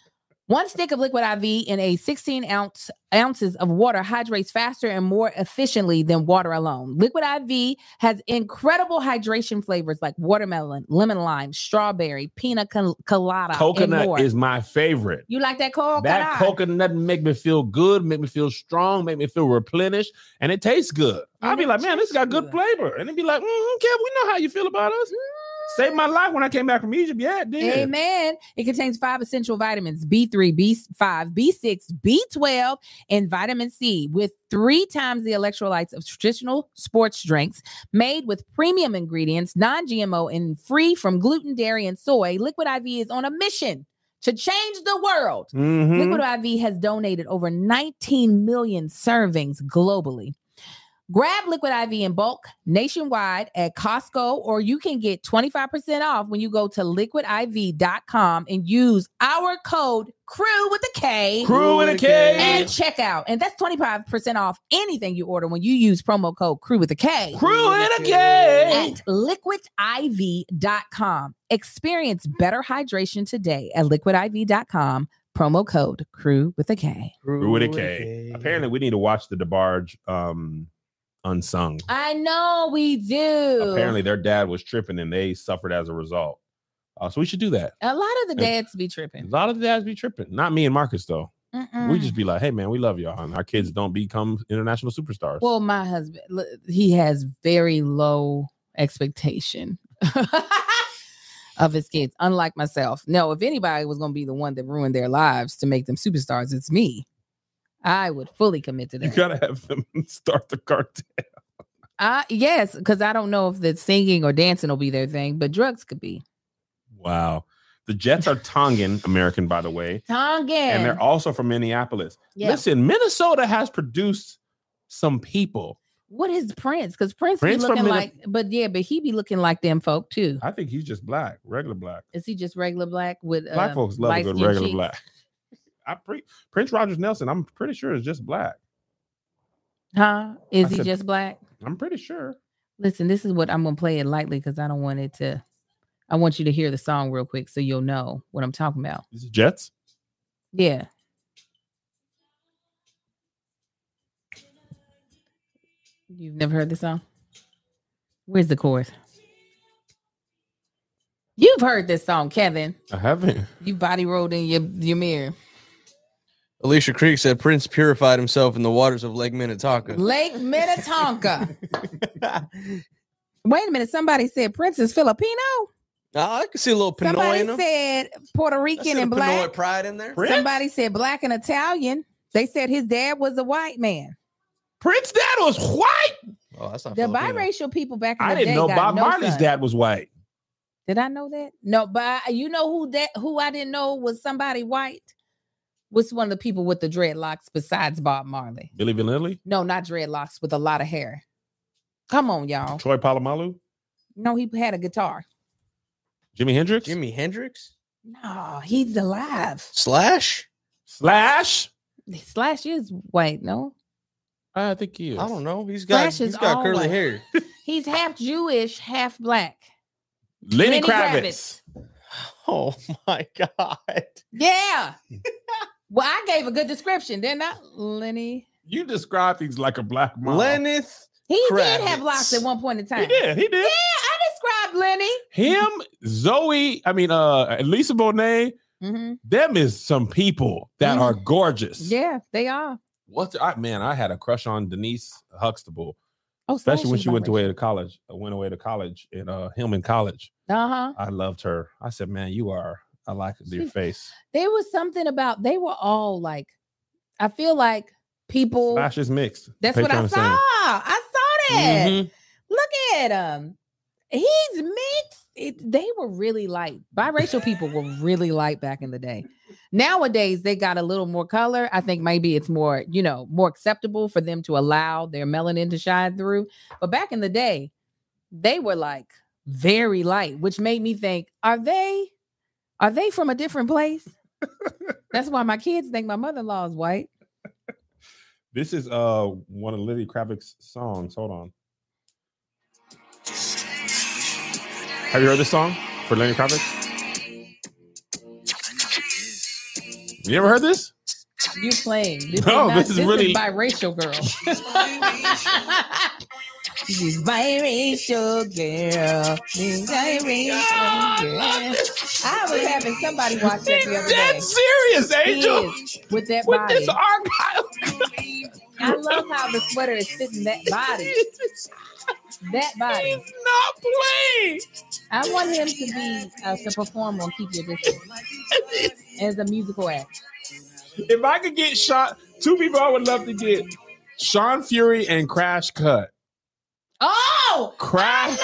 One stick of Liquid I V in a sixteen ounce ounces of water hydrates faster and more efficiently than water alone. Liquid I V has incredible hydration flavors like watermelon, lemon lime, strawberry, pina col- colada, and Coconut more. is my favorite. You like that coconut? That coconut make me feel good, make me feel strong, make me feel replenished, and it tastes good. I'll And be it like, man, this got good tastes flavor. And it'd be like, mm, Kev, we know how you feel about us. Saved my life when I came back from Egypt. Yeah, it did. Amen. It contains five essential vitamins: B three, B five, B six, B twelve, and vitamin C, with three times the electrolytes of traditional sports drinks. Made with premium ingredients, non-G M O, and free from gluten, dairy, and soy, Liquid I V is on a mission to change the world. Mhm. Liquid I V has donated over nineteen million servings globally. Grab Liquid I V in bulk nationwide at Costco, or you can get twenty-five percent off when you go to liquid I V dot com and use our code CREW with a K. Crew in a K. And checkout. And that's twenty-five percent off anything you order when you use promo code CREW with a K. Crew in a K. At liquid I V dot com. Experience better hydration today at liquid I V dot com. Promo code CREW with a K. Crew with a K. Apparently, we need to watch the DeBarge um, Unsung. I know we do. Apparently, their dad was tripping and they suffered as a result. Uh, so we should do that. A lot of the And- dads be A tripping. lot of the dads be tripping. Not me and Marcus, though. Mm-mm. We just be like, hey, man, we love y'all. And our kids don't become international superstars. Well, my husband, l- he has very low expectation of his kids, unlike myself. No, if anybody was going to be the one that ruined their lives to make them superstars, it's me. I would fully commit to you that. got to have them start the cartel. Uh, yes, because I don't know if the singing or dancing will be their thing, but drugs could be. Wow. The Jets are Tongan American, by the way. Tongan. And they're also from Minneapolis. Yeah. Listen, Minnesota has produced some people What is Prince? Because Prince, Prince be from looking Minne- like, but yeah, but he be looking like them folk too. I think he's just black, regular black. Is he just regular black with Black uh, folks love a good light-skinned regular cheeks? black. I pre- Prince Rogers Nelson, I'm pretty sure is just black. Huh? Is I he said- just black? I'm pretty sure. Listen, this is what I'm gonna play it lightly because I don't want it to. I want you to hear the song real quick so you'll know what I'm talking about. This is Jets. Yeah. You've never heard the song? Where's the chorus? You've heard this song, Kevin. I haven't. You body rolled in your, your mirror. Alicia Creek said Prince purified himself in the waters of Lake Minnetonka. Lake Minnetonka. Wait a minute. Somebody said Prince is Filipino. Ah, I can see a little Pinoy Somebody in him. said Puerto I see Rican the and Pinoy black. pride in there. Prince? Somebody said black and Italian. They said his dad was a white man. Prince dad was white. Oh, that's not The Filipino. biracial people back in the I didn't day know got Bob no Marley's son. dad was white. Did I know that? No, but I, you know who that who I didn't know was somebody white? Was one of the people with the dreadlocks besides Bob Marley? Billy Vanilli, No, not dreadlocks with a lot of hair. Come on, y'all. Troy Polamalu, No, he had a guitar. Jimi Hendrix, Jimi Hendrix? No, he's alive. Slash? Slash. Slash is white, no? I think he is. I don't know. He's got Slash he's is got all curly white. hair. He's half Jewish, half black. Lenny, Lenny Kravitz. Oh my God. Yeah. Well, I gave a good description, didn't I? Lenny. You described things like a black mom. Lenneth. He did have Kravitz. locks at one point in time. He did. He did. Yeah, I described Lenny. Him, Zoe. I mean, uh, Lisa Bonet. Mm-hmm. Them is some people that Mhm. are gorgeous. Yeah, they are. What's I man? I had a crush on Denise Huxtable, Oh, especially when she went away to college. uh, Went away to college in uh, Hillman College. Uh huh. I loved her. I said, man, you are. I like your She- face. There was something about they were all like. I feel like people. Slash is mixed. That's what I Patreon saw. saying. I saw that. Mhm. Look at him. He's mixed. It, they were really light. Biracial people were really light back in the day. Nowadays, they got a little more color. I think maybe it's more, you know, more acceptable for them to allow their melanin to shine through. But back in the day, they were like very light, which made me think, are they, are they from a different place? That's why my kids think my mother-in-law is white. This is uh one of Lenny Kravitz's songs. Hold on. Have you heard this song for Lenny Kravitz? You ever heard this? You playing? This No, not- this is really- biracial girl. This is biracial girl. This biracial girl. I was having somebody watch that the other Dead day. serious, He Angel. is, with that With body. this archive. I love how the sweater is fitting that body. That body. He's not playing. I want him to be uh, to perform on Keep Your Distance as a musical act. If I could get Sean, two people I would love to get: Sean Fury and Crash Cut. Oh, Crash,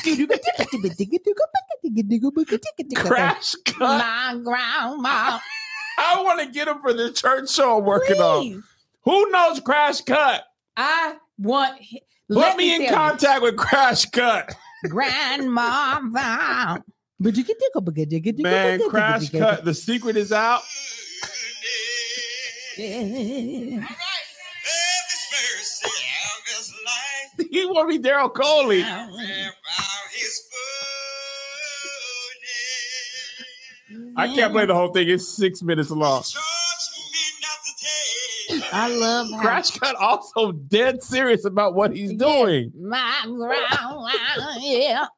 Crash Cut. my grandma. I want to get him for the church show I'm working on. Please. Who knows Crash Cut? I want. Put let me in tell you, contact with Crash Cut. Grandma. Man, Crash Cut. The secret is out. He want to be Daryl Coley. I can't play the whole thing. It's six minutes long. I love how Crash Cut also dead serious about what he's Yeah. doing. my grandma. Yeah.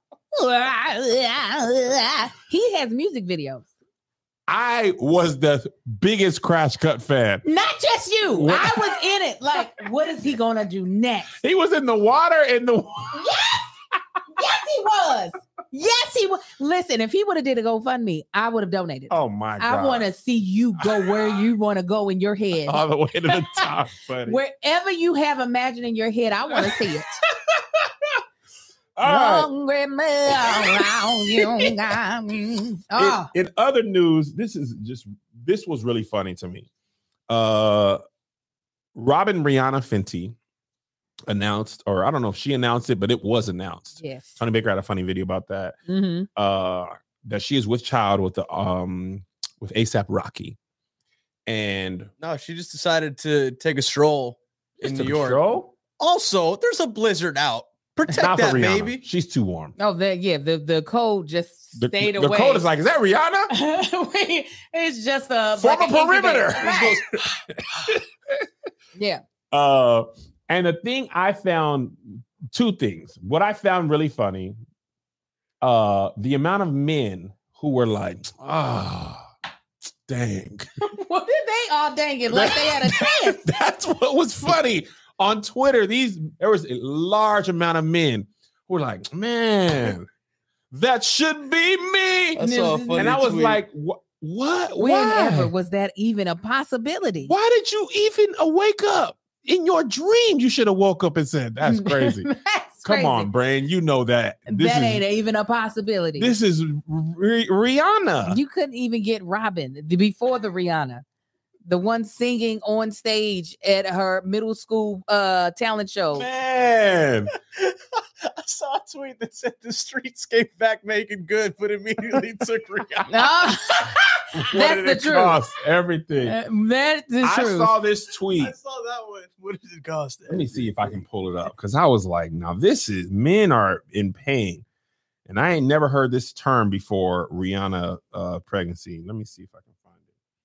He has music videos. I was the biggest Crash Cut fan. Not just you. What- I was in it. Like, what is he gonna do next? He was in the water in the Yes, yes, he was. Yes, he was. Listen, if he would have did a GoFundMe, I would have donated. Oh my god. I want to see you go where you want to go in your head. all the way to the top, buddy. Wherever you have imagined in your head, I want to see it. All right. Hungry man around you got me. In, Oh, in other news, this is just this was really funny to me. Uh Robin Rihanna Fenty announced, or I don't know if she announced it, but it was announced. Yes. Tony Baker had a funny video about that. Mm-hmm. Uh, that she is with child with the um with ASAP Rocky, and No, she just decided to take a stroll in New York. Stroll? Also, there's a blizzard out. Protect Not for that, Rihanna. baby. She's too warm. Oh, that yeah. The the cold just The, stayed the away. code is like, is that Rihanna? It's just a Form like a an perimeter. incubator. Yeah. Uh, and the thing I found, two things. What I found really funny, uh, the amount of men who were like, ah, oh, dang. What did they all dang it like they had a chance? That's what was funny. On Twitter, these there was a large amount of men who were like, man, that should be me. I saw a funny And I was tweet. like, what? What? Whenever Why? was that even a possibility? Why did you even uh, wake up? In your dream, you should have woke up and said, that's crazy. That's Come crazy. on, Brain. You know that. This that is, ain't even a possibility. This is R- Rihanna. You couldn't even get Robin the- before the Rihanna, the one singing on stage at her middle school uh talent show. Man. I saw a tweet that said the streets came back making good, but immediately took Rihanna. No, What that's did the it truth. cost? Everything. Uh, that's the I truth. saw this tweet. I saw that one. What did it cost? Let me see if I can pull it up, because I was like, now this is, men are in pain. And I ain't never heard this term before, Rihanna uh, pregnancy. Let me see if I can find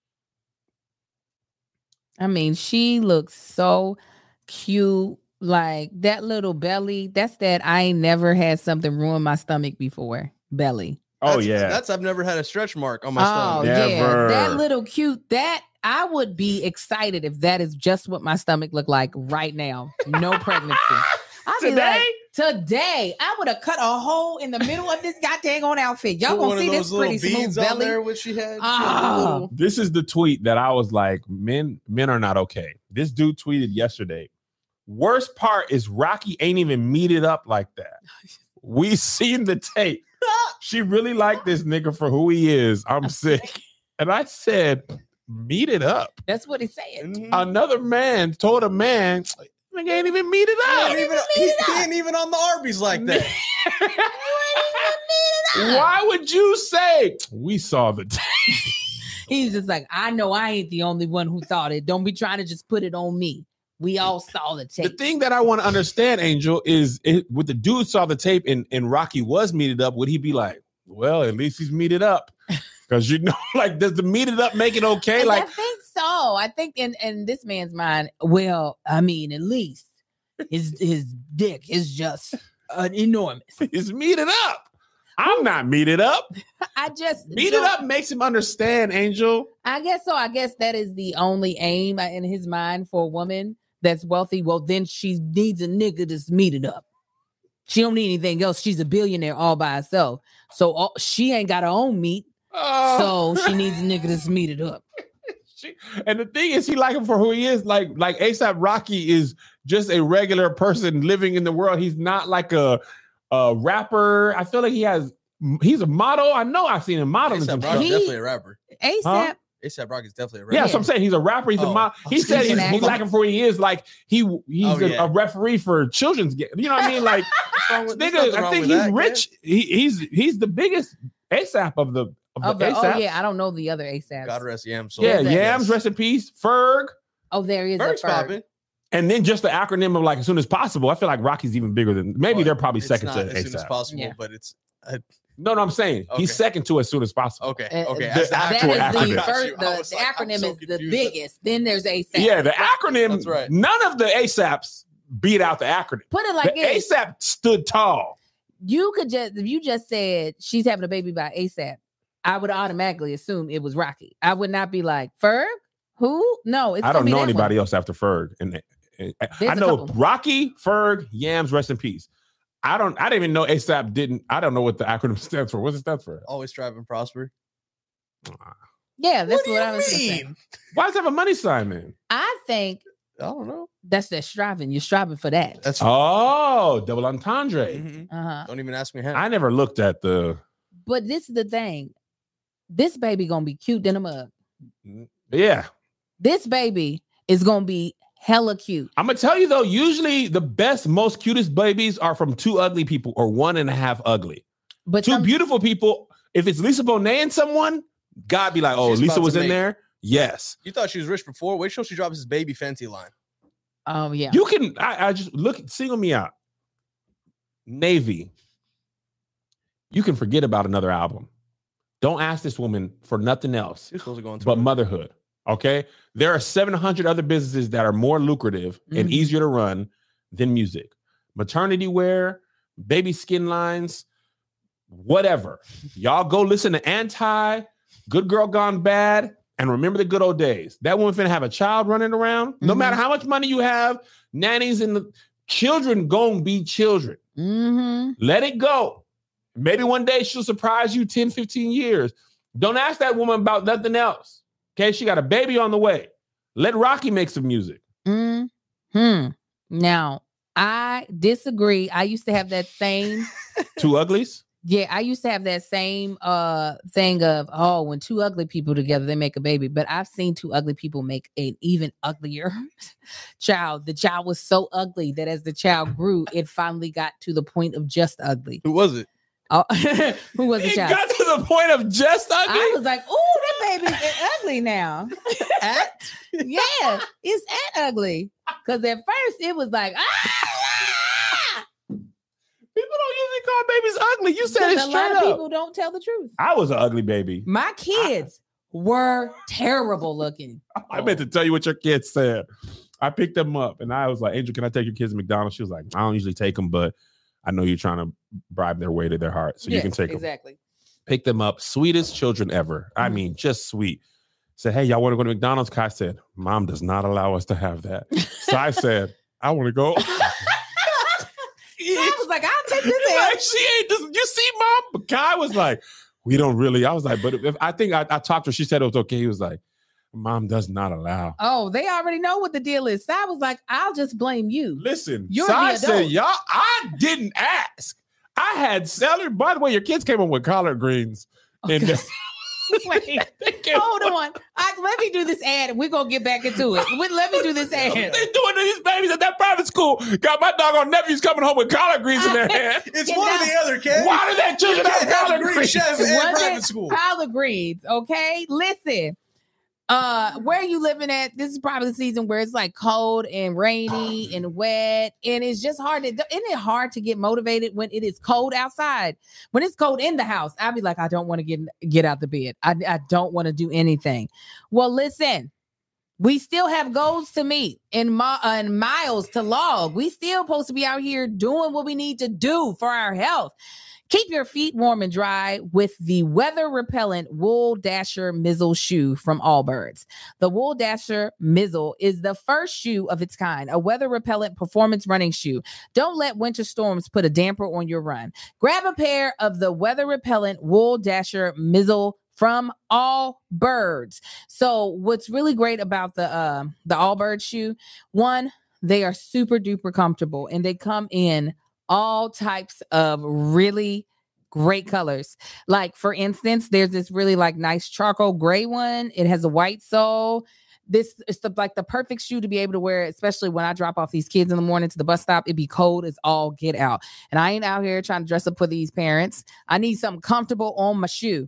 it. I mean, she looks so cute. Like that little belly. That's that I ain't never had something ruin my stomach before. Belly. Oh, That's- yeah. That's I've never had a stretch mark on my Oh stomach. yeah, Never. that little cute. That I would be excited if that is just what my stomach looked like right now. No pregnancy. I'd be Today? like, today I would have cut a hole in the middle of this goddamn on outfit. Y'all Put one gonna of see those this little pretty smooth beads on belly? there, which she had. She had Ah. a little- This is the tweet that I was like, men, men are not okay. This dude tweeted yesterday. Worst part is Rocky ain't even meted up like that. We seen the tape. She really liked this nigga for who he is. I'm sick. And I said, meet it up. That's what he's saying. Mhm. Another man told a man, nigga ain't even meet it He up. ain't even, he, he ain't even on the Arby's like that. Why would you say we saw the tape? He's just like, I know I ain't the only one who thought it. Don't be trying to just put it on me. We all saw the The tape. thing that I want to understand, Angel, is it, with the dude saw the tape and, and Rocky was meted up, would he be like, well, at least he's meted up? Because you know, like, does the meted up make it okay? And Like, I think so. I think in, in this man's mind, well, I mean, at least his his dick is just uh, enormous. he's meted up. I'm not meted up. I just Meted don't- up makes him understand, Angel. I guess so. I guess that is the only aim in his mind for a woman that's wealthy. Well, then she needs a nigga that's meted up. She don't need anything else. She's a billionaire all by herself. So all, she ain't got her own meat. Oh. So she needs a nigga that's meted up. She- and the thing is, he like him for who he is. Like, like ASAP Rocky is just a regular person living in the world. He's not like a, a rapper. I feel like he has. He's a model. I know I've seen him modeling some A$AP stuff. Rocky's He- definitely a rapper. ASAP. Huh? A$AP Rocky's definitely a rapper. Yeah, so I'm saying he's a rapper. He's a Oh. model. He He's said an he's, actor. he's like him for who he is. Like he he's Oh, a, yeah. a referee for children's game. You know what I mean? Like, What's wrong with- there's nigga, nothing I wrong think with he's that, rich. He, he's he's the biggest ASAP of the of Of the the, ASAP. oh yeah, I don't know the other ASAPs. yeah. God rest Yam. Soul. yeah, Yes, Yams, Yes. rest in peace. Ferg. Oh, there is Berg's a Ferg. popping. And then just the acronym of like as soon as possible. I feel like Rocky's even bigger than maybe Well, they're probably it's second not to as soon as ASAP. possible, Yeah. but it's uh, No, no, I'm saying he's Okay. second to as soon as possible. okay. Uh, Okay. that- as the the that actual is acronym. the, Got first, you. the, I was the like, I'm acronym so is the confused. biggest. Then there's ASAP. Yeah, the acronym. That's right. None of the ASAPs beat out the acronym. Put it like the this. ASAP stood tall. You could just if you just said she's having a baby by ASAP, I would automatically assume it was Rocky. I would not be like Ferg. Who? No, it's I gonna don't be know that anybody one. else after Ferg. And, and- I There's a know couple. Rocky, Ferg, Yams, rest in peace. I don't. I didn't even know ASAP didn't. I don't know what the acronym stands for. What's it stand for? Always strive and prosper. Yeah, that's what do what, you I was gonna say. mean? Why does it have a money sign then? I think I don't know. that's that striving. You're striving for that. That's Oh, double entendre. Mhm. Uh-huh. Don't even ask me how. I never looked at the. But this is the thing. This baby gonna be cute in a mug. Yeah, This baby is gonna be hella cute. I'm gonna tell you though, usually the best, most cutest babies are from two ugly people or one and a half ugly. But two some, beautiful people. If it's Lisa Bonet and someone, God be like, oh, She's Lisa about was to in make- there. Yes. You thought she was rich before. Wait till she drops this baby Fenty line. oh yeah. You can. I, I just look. Single me out. Navy. You can forget about another album. Don't ask this woman for nothing else She's supposed to go on but tour. motherhood. Okay, there are seven hundred other businesses that are more lucrative and Mhm. easier to run than music. Maternity wear, baby skin lines, whatever. Y'all go listen to Anti, Good Girl Gone Bad, and remember the good old days. That woman finna have a child running around. No Mhm. matter how much money you have, nannies and the children gonna be children. Mm-hmm. Let it go. Maybe one day she'll surprise you ten, fifteen years. Don't ask that woman about nothing else. Okay, she got a baby on the way. Let Rocky make some music. Hmm. Now, I disagree. I used to have that same, Two uglies. yeah, I used to have that same uh thing of, oh, when two ugly people together, they make a baby. But I've seen two ugly people make an even uglier child. The child was so ugly that as the child grew, it finally got to the point of just ugly. Who was it? Oh, who was the It child? got to the point of just ugly. I was like, oh, that baby's ugly now. At? Yeah, it's at ugly. Because at first it was like, ah! People don't usually call babies ugly. You said it Because a lot straight of up. people don't tell the truth. I was an ugly baby. My kids were terrible looking. I meant to tell you what your kids said. I picked them up and I was like, Angel, can I take your kids to McDonald's? She was like, I don't usually take them, but I know you're trying to bribe their way to their heart. So you can Yes, take them. exactly. Pick them up. Sweetest children ever. I Mhm. mean, just sweet. Said, hey, y'all want to go to McDonald's? Kai said, Mom does not allow us to have that. So I said, I want to go. So I was like, I'll take this Like, out. she ain't this. You see, Mom? But Kai was like, we don't really. I was like, but if I think I, I talked to her, she said it was okay. He was like, Mom does not allow. Oh, they already know what the deal is. So I was like, I'll just blame you. Listen, You're Sai the said, adult. y'all, I didn't ask. I had celery. By the way, your kids came up with collard greens. And Okay. they came Hold on. I, let me do this ad and we're going to get back into it. Wait, Let me do this They ad. doing to these babies at that private school. Got my doggone nephews coming home with collard greens in their hand. It's Get one or down. the other, Ken. Why do their children You have can't have collard a green greens? chef and Wasn't private school. collard greens, okay? Listen, uh, where you living at? This is probably the season where it's like cold and rainy and wet, and it's just hard to. Isn't it hard to get motivated when it is cold outside? When it's cold in the house, I'll be like, I don't want to get get out the bed. I I don't want to do anything. Well, listen. We still have goals to meet and, mi- and miles to log. We still supposed to be out here doing what we need to do for our health. Keep your feet warm and dry with the weather repellent Wool Dasher Mizzle shoe from Allbirds. The Wool Dasher Mizzle is the first shoe of its kind, a weather repellent performance running shoe. Don't let winter storms put a damper on your run. Grab a pair of the weather repellent Wool Dasher Mizzle from Allbirds. So what's really great about the uh, the Allbirds shoe, one, they are super duper comfortable and they come in all types of really great colors. Like for instance, there's this really like nice charcoal gray one. It has a white sole. This is the, like the perfect shoe to be able to wear, especially when I drop off these kids in the morning to the bus stop. It'd be cold as all get out. And I ain't out here trying to dress up for these parents. I need something comfortable on my shoe.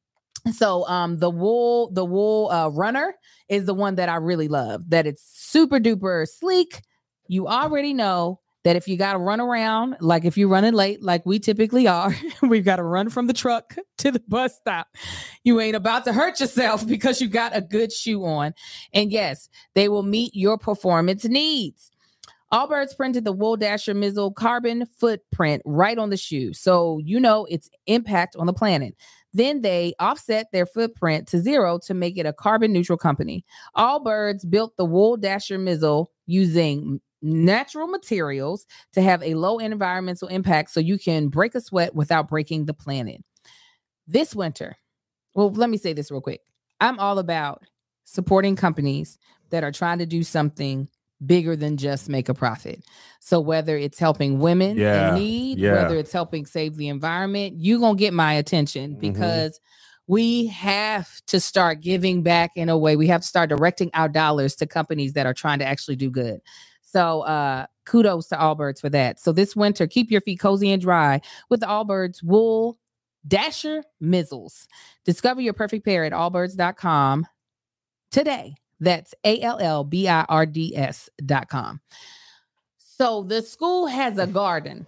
So um the wool, the wool uh runner is the one that I really love. That it's super duper sleek. You already know that if you got to run around, like if you're running late, like we typically are, we've got to run from the truck to the bus stop. You ain't about to hurt yourself because you got a good shoe on. And yes, they will meet your performance needs. Allbirds printed the Wool Dasher Mizzle carbon footprint right on the shoe, so you know its impact on the planet. Then they offset their footprint to zero to make it a carbon neutral company. Allbirds built the Wool Dasher Mizzle using natural materials to have a low environmental impact so you can break a sweat without breaking the planet. This winter, well, let me say this real quick. I'm all about supporting companies that are trying to do something bigger than just make a profit. So whether it's helping women Yeah, in need, yeah. whether it's helping save the environment, you're going to get my attention because We have to start giving back in a way. We have to start directing our dollars to companies that are trying to actually do good. So uh, kudos to Allbirds for that. So this winter, keep your feet cozy and dry with the Allbirds Wool Dasher Mizzles. Discover your perfect pair at allbirds dot com today. That's A L L B I R D S dot com. So the school has a garden.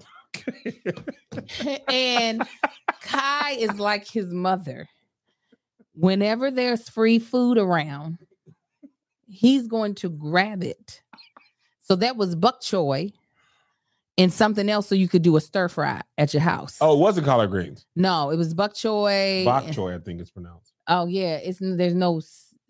And Kai is like his mother. Whenever there's free food around, he's going to grab it. So that was bok choy and something else so you could do a stir fry at your house. Oh, it wasn't collard greens. No, it was bok choy. Bok choy, I think it's pronounced. Oh, yeah. It's there's no,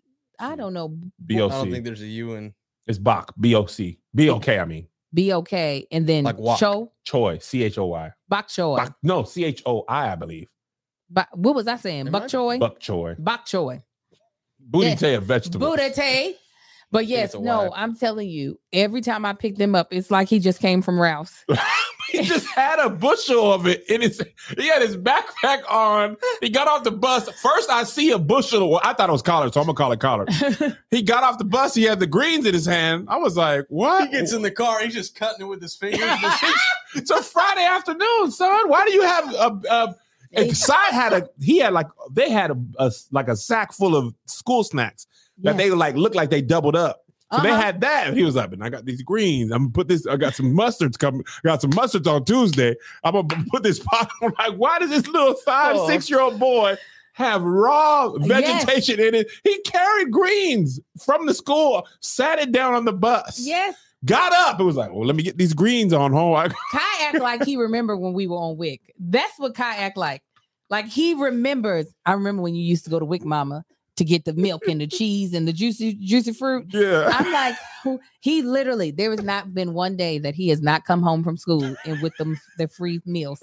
I don't know. B O I don't C. think there's a U in. It's bok. B O C. B O K, I mean. B O K. And then Like wok. cho. Choi. C H O Y. Bok choy. Bok, no, C H O I, I believe. Bok, what was I saying? Am Bok I? choy? Bok choy. Bok choy. Booty Yeah. tay of vegetables. Budate. But yes, it's a no, Y. I'm telling you, every time I pick them up, it's like he just came from Ralph's. He just had a bushel of it in his. He had his backpack on. He got off the bus. First, I see a bushel. Well, I thought it was collard, so I'm gonna call it collard. He got off the bus. He had the greens in his hand. I was like, "What?" He gets in the car. He's just cutting it with his fingers. It's a Friday afternoon, son. Why do you have a? a if Sai had a, he had like they had a, a like a sack full of school snacks that Yes. they like looked like they doubled up. So they Uh-huh. had that. And he was like, and I got these greens. I'm gonna put this, I got some mustards coming. I got some mustards on Tuesday. I'm gonna put this pot. I'm like, why does this little five, Oh. six-year-old boy have raw Yes. vegetation in it? He carried greens from the school, sat it down on the bus, Yes. got up. It was like, well, let me get these greens on home. I- Kai act like he remembered when we were on Wick. That's what Kai act like. Like he remembers. I remember when you used to go to Wick Mama to get the milk and the cheese and the juicy, juicy fruit. yeah. I'm like, who- he literally, there has not been one day that he has not come home from school and with them the free meals.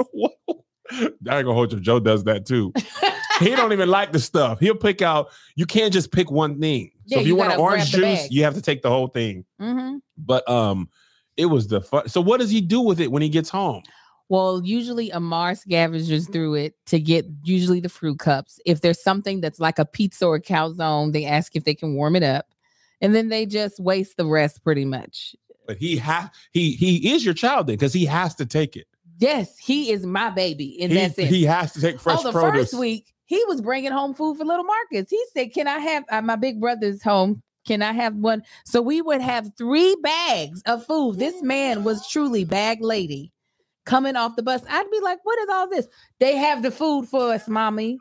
I ain't gonna hold you. Joe does that too. He don't even like the stuff. He'll pick out. You can't just pick one thing. So Yeah, if you, you want an gotta orange grab the juice, bag. you have to take the whole thing. Mhm. But um, it was the fun. So what does he do with it when he gets home? Well, usually Amar scavenges through it to get usually the fruit cups. If there's something that's like a pizza or a calzone, they ask if they can warm it up. And then they just waste the rest pretty much. But he has he he is your child then because he has to take it. Yes, he is my baby. And He, that's it. he has to take fresh oh, the produce. first week, he was bringing home food for little Marcus. He said, can I have uh, my big brother's home? Can I have one? So we would have three bags of food. This man was truly bag lady coming off the bus. I'd be like, what is all this? They have the food for us, mommy.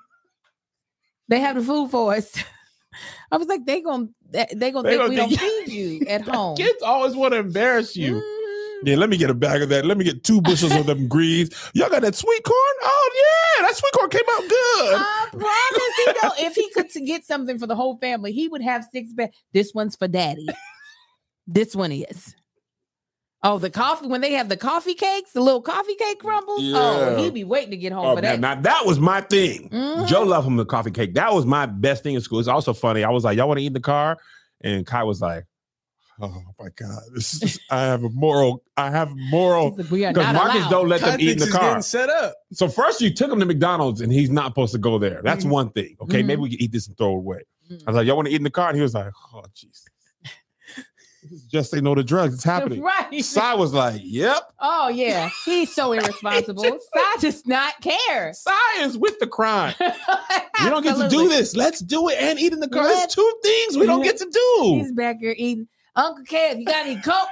They have the food for us. I was like, they gonna they, they gonna They think gonna we don't think- feed you at home. Kids always want to embarrass you. Mhm. Yeah, let me get a bag of that. Let me get two bushels of them greens. Y'all got that sweet corn? Oh yeah, that sweet corn came out good. I promise you know, if he could to get something for the whole family, he would have six bags. This one's for daddy. This one is. Oh, the coffee, when they have the coffee cakes, the little coffee cake crumbles. Oh, Yeah. he'd be waiting to get home Oh, for man, that. now that was my thing. Mhm. Joe loved him the coffee cake. That was my best thing in school. It's also funny. I was like, y'all want to eat in the car? And Kai was like, oh my God, this is, I have a moral, I have a moral. He's like, we are Because not Marcus allowed. don't let Kai them eat in thinks the he's car. getting set up. So first you took him to McDonald's and he's not supposed to go there. That's Mhm. one thing. Okay, Mhm. maybe we can eat this and throw it away. Mhm. I was like, y'all want to eat in the car? And he was like, oh, Jesus. Just say no to drugs. It's happening. Right. Sai was like, yep. Oh, yeah. He's so irresponsible. Sai does not care. Sai is with the crime. We don't get to do Absolutely. this. Let's do it and eat in the car. Let's- It's two things we don't get to do. He's back here eating. Uncle Kev, you got any Coke?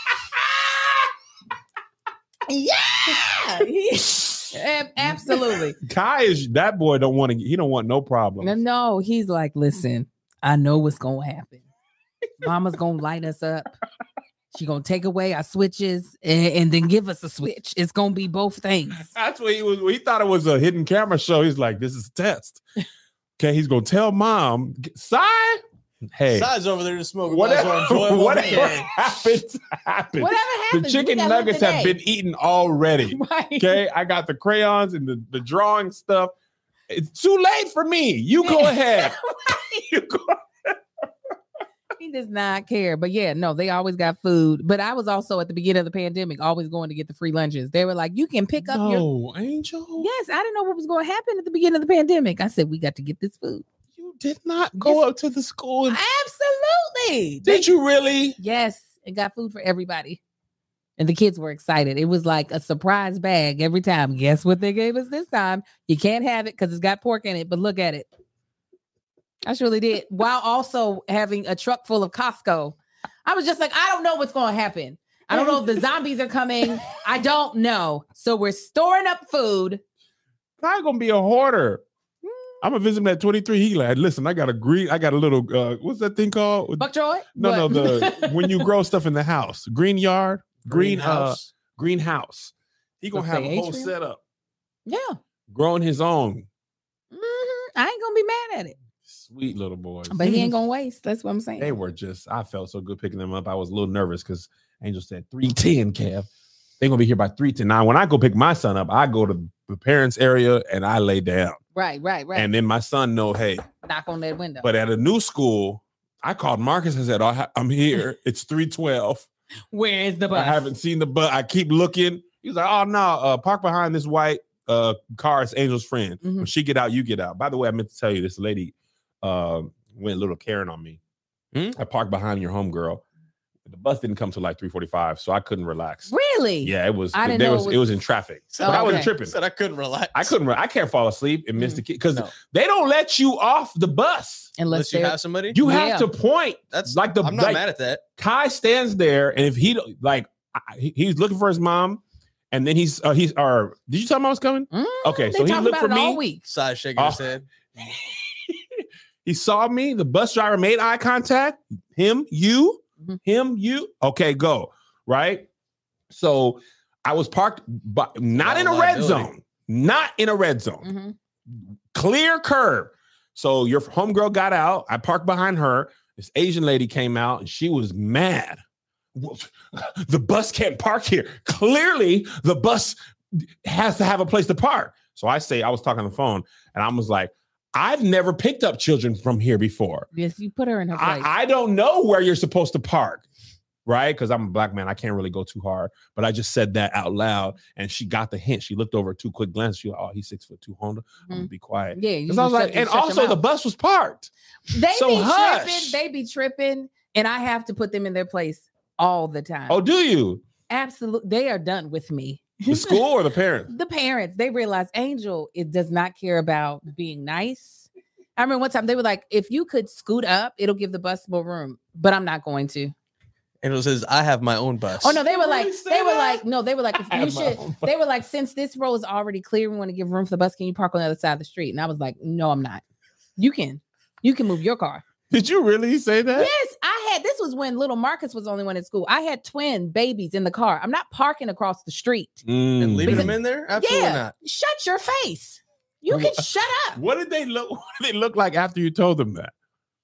Yeah. He- Ab- absolutely. Kai is that boy don't want to. He don't want no problem. No, no, he's like, listen, I know what's gonna happen. Mama's gonna light us up. She gonna take away our switches and, and then give us a switch. It's gonna be both things. That's what he was. He thought it was a hidden camera show. He's like, this is a test. Okay, he's gonna tell mom. Sai, hey, Si's over there to smoke. whatever, Whatever. whatever happens, happens. Whatever The happens, we chicken gotta live nuggets have today. been eaten already. Right. Okay, I got the crayons and the, the drawing stuff. It's too late for me. You go ahead. You go. He does not care. But yeah, no, they always got food. But I was also at the beginning of the pandemic always going to get the free lunches. They were like, you can pick up your. No, Angel. Yes, I didn't know what was going to happen at the beginning of the pandemic. I said, we got to get this food. You did not go Yes. up to the school. And... Absolutely. Did They- you really? Yes, it got food for everybody. And the kids were excited. It was like a surprise bag every time. Guess what they gave us this time? You can't have it because it's got pork in it, but look at it. I surely did. While also having a truck full of Costco. I was just like, I don't know what's going to happen. I don't know if the zombies are coming. I don't know. So we're storing up food. I'm gonna be a hoarder. I'm gonna visit him at twenty-three. He like, listen, I got a green, I got a little uh what's that thing called? Buck Troy? No, no, What? the when you grow stuff in the house. Green yard, green, uh Greenhouse. greenhouse. He gonna Let's have say a whole atrium? setup. Yeah. Growing his own. Mhm. I ain't gonna be mad at it. Sweet little boys. But he ain't gonna waste. That's what I'm saying. They were just, I felt so good picking them up. I was a little nervous because Angel said three ten, Kev. They're gonna be here by three ten. Now, when I go pick my son up, I go to the parents' area and I lay down. Right, right, right. And then my son know, hey, Knock on that window. but at a new school, I called Marcus and said, oh, I- I'm here. It's three twelve. Where is the bus? I haven't seen the bus. I keep looking. He's like, oh no, uh, park behind this white uh car. It's Angel's friend. Mhm. When she get out, you get out. By the way, I meant to tell you, this lady uh, went a little Karen on me. Hmm? I parked behind your homegirl. The bus didn't come till like three forty-five, so I couldn't relax. Really? Yeah, it was. I didn't there know was, it was- it was in traffic, So but I Oh, wasn't okay. tripping. Said I couldn't relax. I couldn't. re- I can't fall asleep and miss Mm. the kid because No. they don't let you off the bus. Unless Unless you they're have somebody. You Yeah. have to point. That's like the I'm not like, mad at that. Kai stands there, and if he don't- like, I- he- he's looking for his mom, and then he's uh, he's or did you tell him I was coming? Mm, Okay, they so he talk looked about for it all me. week. Side shaking Oh. his head. He saw me. The bus driver made eye contact. Him, you, Mhm. him, you. Okay, go. Right. So I was parked, but not in a red Liability. zone. Not in a red zone. Mhm. Clear curb. So your homegirl got out. I parked behind her. This Asian lady came out and she was mad. Well, the bus can't park here. Clearly, the bus has to have a place to park. So I say, I was talking on the phone and I was like, I've never picked up children from here before. Yes, you put her in her place. I, I don't know where you're supposed to park. Right? Because I'm a black man. I can't really go too hard. But I just said that out loud. And she got the hint. She looked over two quick glances. She was like, oh, he's six foot two Honda. I'm gonna be quiet. yeah, you Because I was shut- like, you and shut your also the mouth. bus was parked. They so be hush. tripping. They be tripping, and I have to put them in their place all the time. Oh, do you? Absolutely, they are done with me. The school or the parents? The parents, they realize Angel it does not care about being nice. I remember one time they were like, if you could scoot up, it'll give the bus more room, but I'm not going to. And it says, I have my own bus. Oh no, they were Really like, say they were that? like, no, they were like, if I you have my should, own they were like, since this row is already clear, we want to give room for the bus. Can you park on the other side of the street? And I was like, no, I'm not. You can, you can move your car. Did you really say that? Yes, I had. This was when little Marcus was the only one in school. I had twin babies in the car. I'm not parking across the street. Mm. And leaving Because- them in there? Absolutely yeah, not. shut your face. You can shut up. What did they look? What did they look like after you told them that?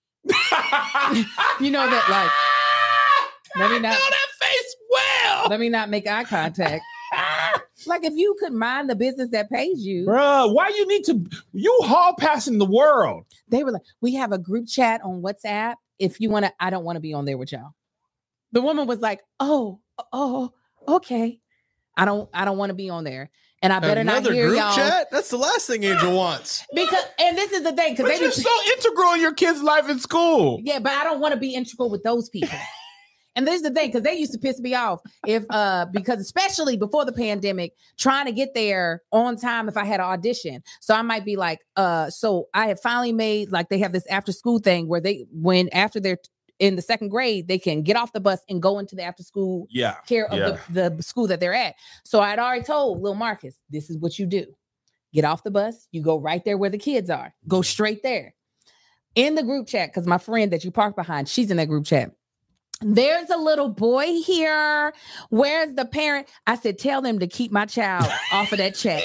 You know that, like, let me I not- know that face well. Let me not make eye contact. Like, if you could mind the business that pays you, Bruh, why you need to? You hall passing the world. they were like, we have a group chat on WhatsApp. If you want to, I don't want to be on there with y'all. The woman was like, oh, oh, okay. I don't, I don't want to be on there. And I better Another not hear group y'all. chat? That's the last thing Angel wants. Because, and this is the thing, because But they you're be, so integral in your kid's life in school. yeah, but I don't want to be integral with those people. And this is the thing, because they used to piss me off if, uh, because especially before the pandemic, trying to get there on time if I had an audition. So I might be like, uh, so I had finally made, like, they have this after school thing where they, when after they're in the second grade, they can get off the bus and go into the after school Yeah. care of Yeah. the, the school that they're at. So I'd already told Lil Marcus, this is what you do. Get off the bus, you go right there where the kids are. Go straight there. In the group chat, because my friend that you park behind, she's in that group chat. There's a little boy here. Where's the parent? I said, tell them to keep my child off of that chat.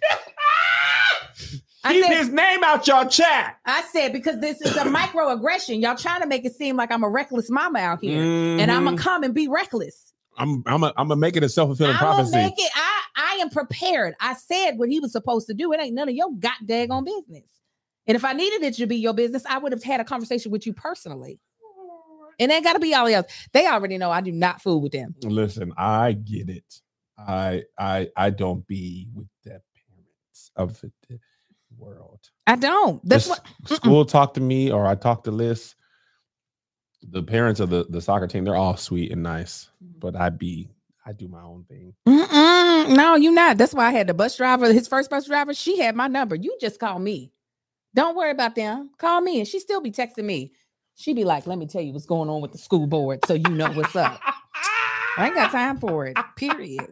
I Keep said, his name out your chat. I said, because this is a microaggression. Y'all trying to make it seem like I'm a reckless mama out here. And I'm Mhm. gonna come and be reckless. I'm I'm a, I'm gonna make it a self-fulfilling I'm gonna prophecy. make it. I, I am prepared. I said what he was supposed to do. It ain't none of your god daggone business. And if I needed it to be your business, I would have had a conversation with you personally. And ain't got to be all else. They already know I do not fool with them. Listen, I get it. I I I don't be with the parents of the, the world. I don't. That's This what school talk to me, or I talk to Liz. The parents of the, the soccer team, they're all sweet and nice, but I be I do my own thing. Mm-mm. No, you not. That's why I had the bus driver, his first bus driver. She had my number. You just call me. Don't worry about them. Call me, and she still be texting me. She be like, "Let me tell you what's going on with the school board, so you know what's up." I ain't got time for it. Period.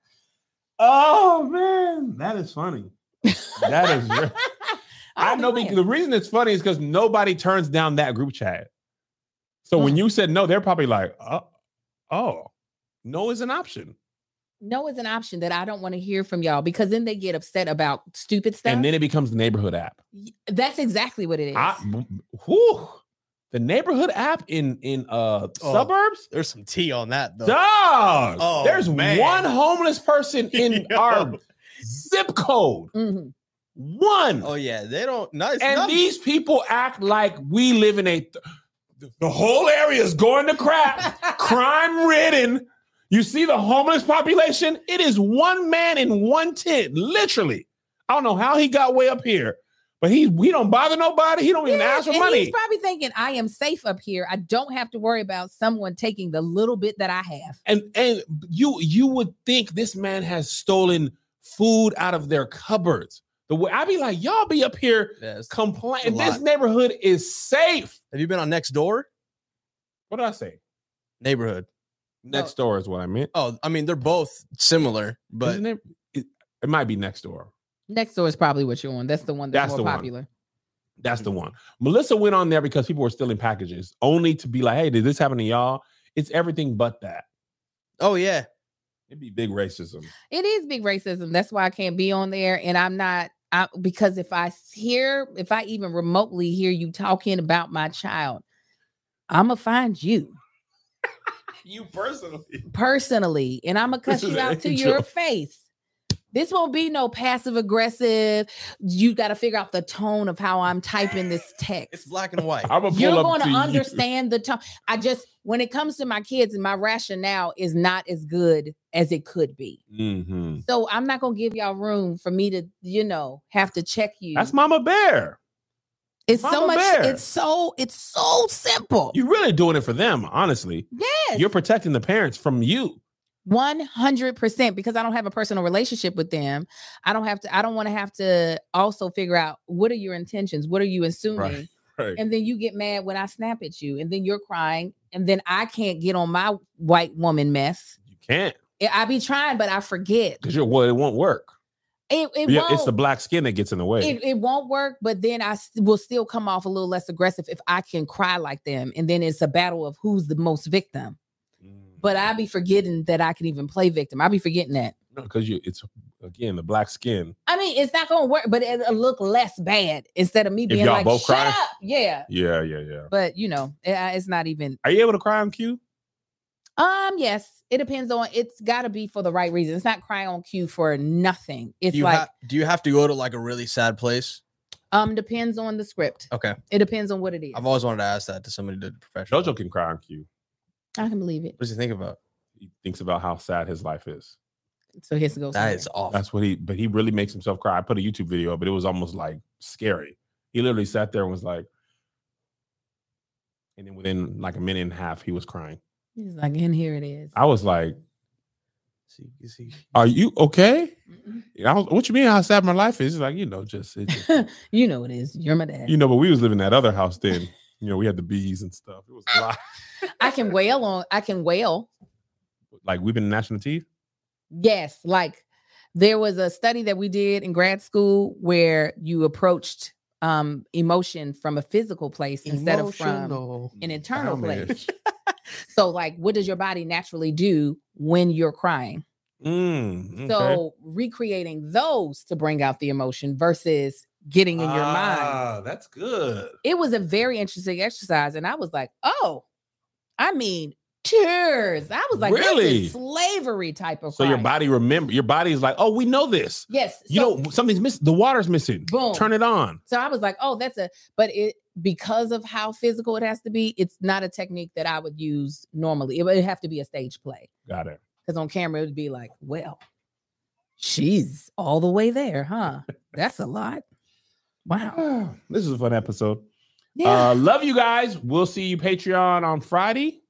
Oh man, that is funny. That is. Re- I know because the reason it's funny is because nobody turns down that group chat. So Mm. when you said no, they're probably like, "Oh, oh, no is an option." No is an option that I don't want to hear from y'all because then they get upset about stupid stuff. And then it becomes the neighborhood app. That's exactly what it is. I, whew, the neighborhood app in in uh Oh. suburbs. There's some tea on that though. Dog, Oh, there's man. one homeless person in Yo. our zip code. Mhm. One. Oh yeah, they don't. No, it's and not. these people act like we live in a. The whole area is going to crap, crime ridden. You see the homeless population? It is one man in one tent, literally. I don't know how he got way up here, but he he don't bother nobody. He don't even Yeah, ask for and money. he's probably thinking, I am safe up here. I don't have to worry about someone taking the little bit that I have. And and you you would think this man has stolen food out of their cupboards. The way I be like, y'all be up here Yeah, it's- complaining. a This lot. neighborhood is safe. Have you been on Next Door? What did I say? Neighborhood. Next door is what I meant. Oh, I mean they're both similar, but Isn't it, it, it might be next door. Next door is probably what you're on. That's the one that's, That's more the one. popular. That's the one. Melissa went on there because people were stealing packages, only to be like, "Hey, did this happen to y'all?" It's everything but that. oh yeah, It'd be big racism. It is big racism. That's why I can't be on there. And I'm not, I, because if I hear, if I even remotely hear you talking about my child, I'm going to find you You personally. personally, and I'm going to cuss This is you an out to angel. your face. This won't be no passive aggressive. You got to figure out the tone of how I'm typing this text. it's black and white. I'm gonna pull You're up going to you. understand the tone. I just, when it comes to my kids, my rationale is not as good as it could be. Mhm. So I'm not going to give y'all room for me to, you know, have to check you. That's Mama Bear. It's so Mama much. Bear. It's so, it's so simple. You're really doing it for them, honestly. Yes. You're protecting the parents from you. one hundred percent because I don't have a personal relationship with them. I don't have to, I don't want to have to also figure out what are your intentions? What are you assuming? Right. And then you get mad when I snap at you and then you're crying and then I can't get on my white woman mess. You can't I be trying, but I forget. because you're well, it won't work. It, it Yeah, won't. it's the black skin that gets in the way. It, it won't work, but then I s- will still come off a little less aggressive if I can cry like them. And then it's a battle of who's the most victim. But I be forgetting that I can even play victim. I be forgetting that. no, because you it's again the black skin. I mean, it's not gonna work, but it'll look less bad instead of me being y'all like, both "Shut cry? up!" Yeah, Yeah, yeah, yeah. but you know, it- it's not even. Are you able to cry on cue? Um, yes, it depends on. It's got to be for the right reason. It's not crying on cue for nothing. It's Do you, like ha- do you have to go to like a really sad place? um, depends on the script. Okay, It depends on what it is. I've always wanted to ask that to somebody that did professional. Jojo can cry on cue. I can believe it. What does he think about? He thinks about how sad his life is. So he has to go. That somewhere. is awful. That's what he, but he really makes himself cry. I put a YouTube video up, but it was almost like scary. He literally sat there and was like, and then within like a minute and a half, he was crying. He's like, and here it is. I was like, See, you see, "Are you okay?" Mm-mm. I was, what you mean how sad my life is? He's like, you know, just, it just You know it is. You're my dad. you know, but we was living in that other house then. You know, we had the bees and stuff. It was a lot. I can wail on. I can wail. Like we've been national T V. Yes, like there was a study that we did in grad school where you approached um emotion from a physical place instead of from Emotional. an internal Damn it. place. So like what does your body naturally do when you're crying? Mm, okay. So recreating those to bring out the emotion versus getting in your mind. Ah, that's good. It was a very interesting exercise and I was like, "Oh, I mean, Cheers. I was like, Really? this is slavery type of So your Christ. body remember your body's like, oh, we know this. Yes. You so- know, something's missing. The water's missing. Boom. Turn it on. So I was like, oh, that's a, but it, because of how physical it has to be, it's not a technique that I would use normally. It would have to be a stage play. Got it. Because on camera, it would be like, well, she's all the way there, huh? That's a lot. Wow. This is a fun episode. Yeah. Uh, love you guys. We'll see you Patreon on Friday.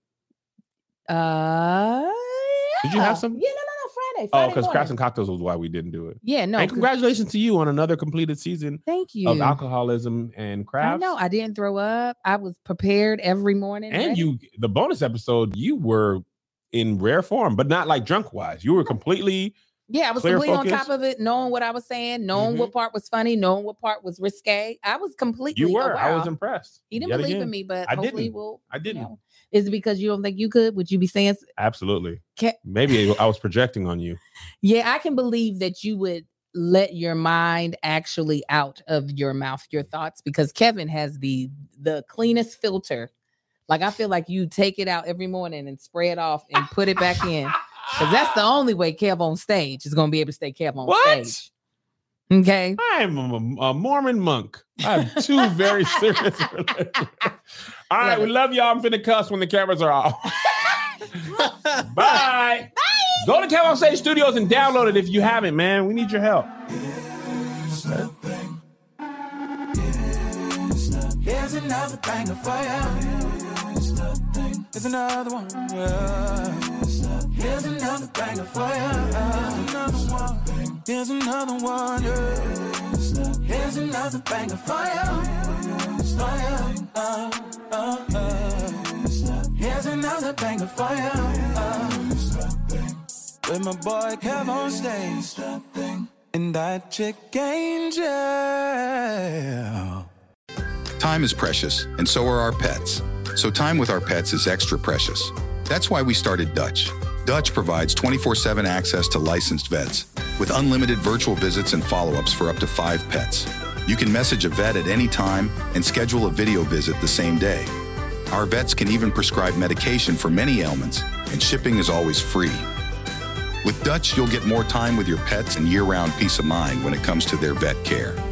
Uh, Did you have yeah. some? Yeah, no, no, no, Friday. Oh, Friday because morning. Crafts and Cocktails was why we didn't do it. Yeah, no. And 'cause- congratulations to you on another completed season Thank you. of alcoholism and I crafts. know. I didn't throw up. I was prepared every morning. And ready. you, the bonus episode, you were in rare form, but not like drunk wise. You were completely Yeah, I was clear completely on focus. top of it, knowing what I was saying, knowing what part was funny, knowing what part was risque. I was completely You were. I aware. was impressed. He didn't Yet believe again. in me, but I hopefully didn't. we'll. I you didn't. know. Is it because you don't think you could? Would you be saying? Absolutely. Ca- Maybe I was projecting on you. Yeah, I can believe that you would let your mind actually out of your mouth, your thoughts, because Kevin has the the cleanest filter. Like I feel like you take it out every morning and spray it off and put it back in. Because that's the only way Kev on stage is going to be able to stay Kev on What? stage. Okay. I'm a, a Mormon monk. I have two very serious religions. All right, Yeah. we love y'all. I'm finna cuss when the cameras are off. Bye. Bye. Go to Kev on Stage Studios and download it if you haven't, man. We need your help. Here's another banger for you. Here's another one. Yeah. Here's another banger for you. Another one. Here's another one. Yeah. Here's another banger for you. For you. Uh, uh, uh. Here's another banger for you. Uh. With my boy Kev on stage. And that chick Angel. Time is precious, and so are our pets. So time with our pets is extra precious. That's why we started Dutch. Dutch provides twenty-four seven access to licensed vets with unlimited virtual visits and follow-ups for up to five pets. You can message a vet at any time and schedule a video visit the same day. Our vets can even prescribe medication for many ailments, and shipping is always free. With Dutch, you'll get more time with your pets and year-round peace of mind when it comes to their vet care.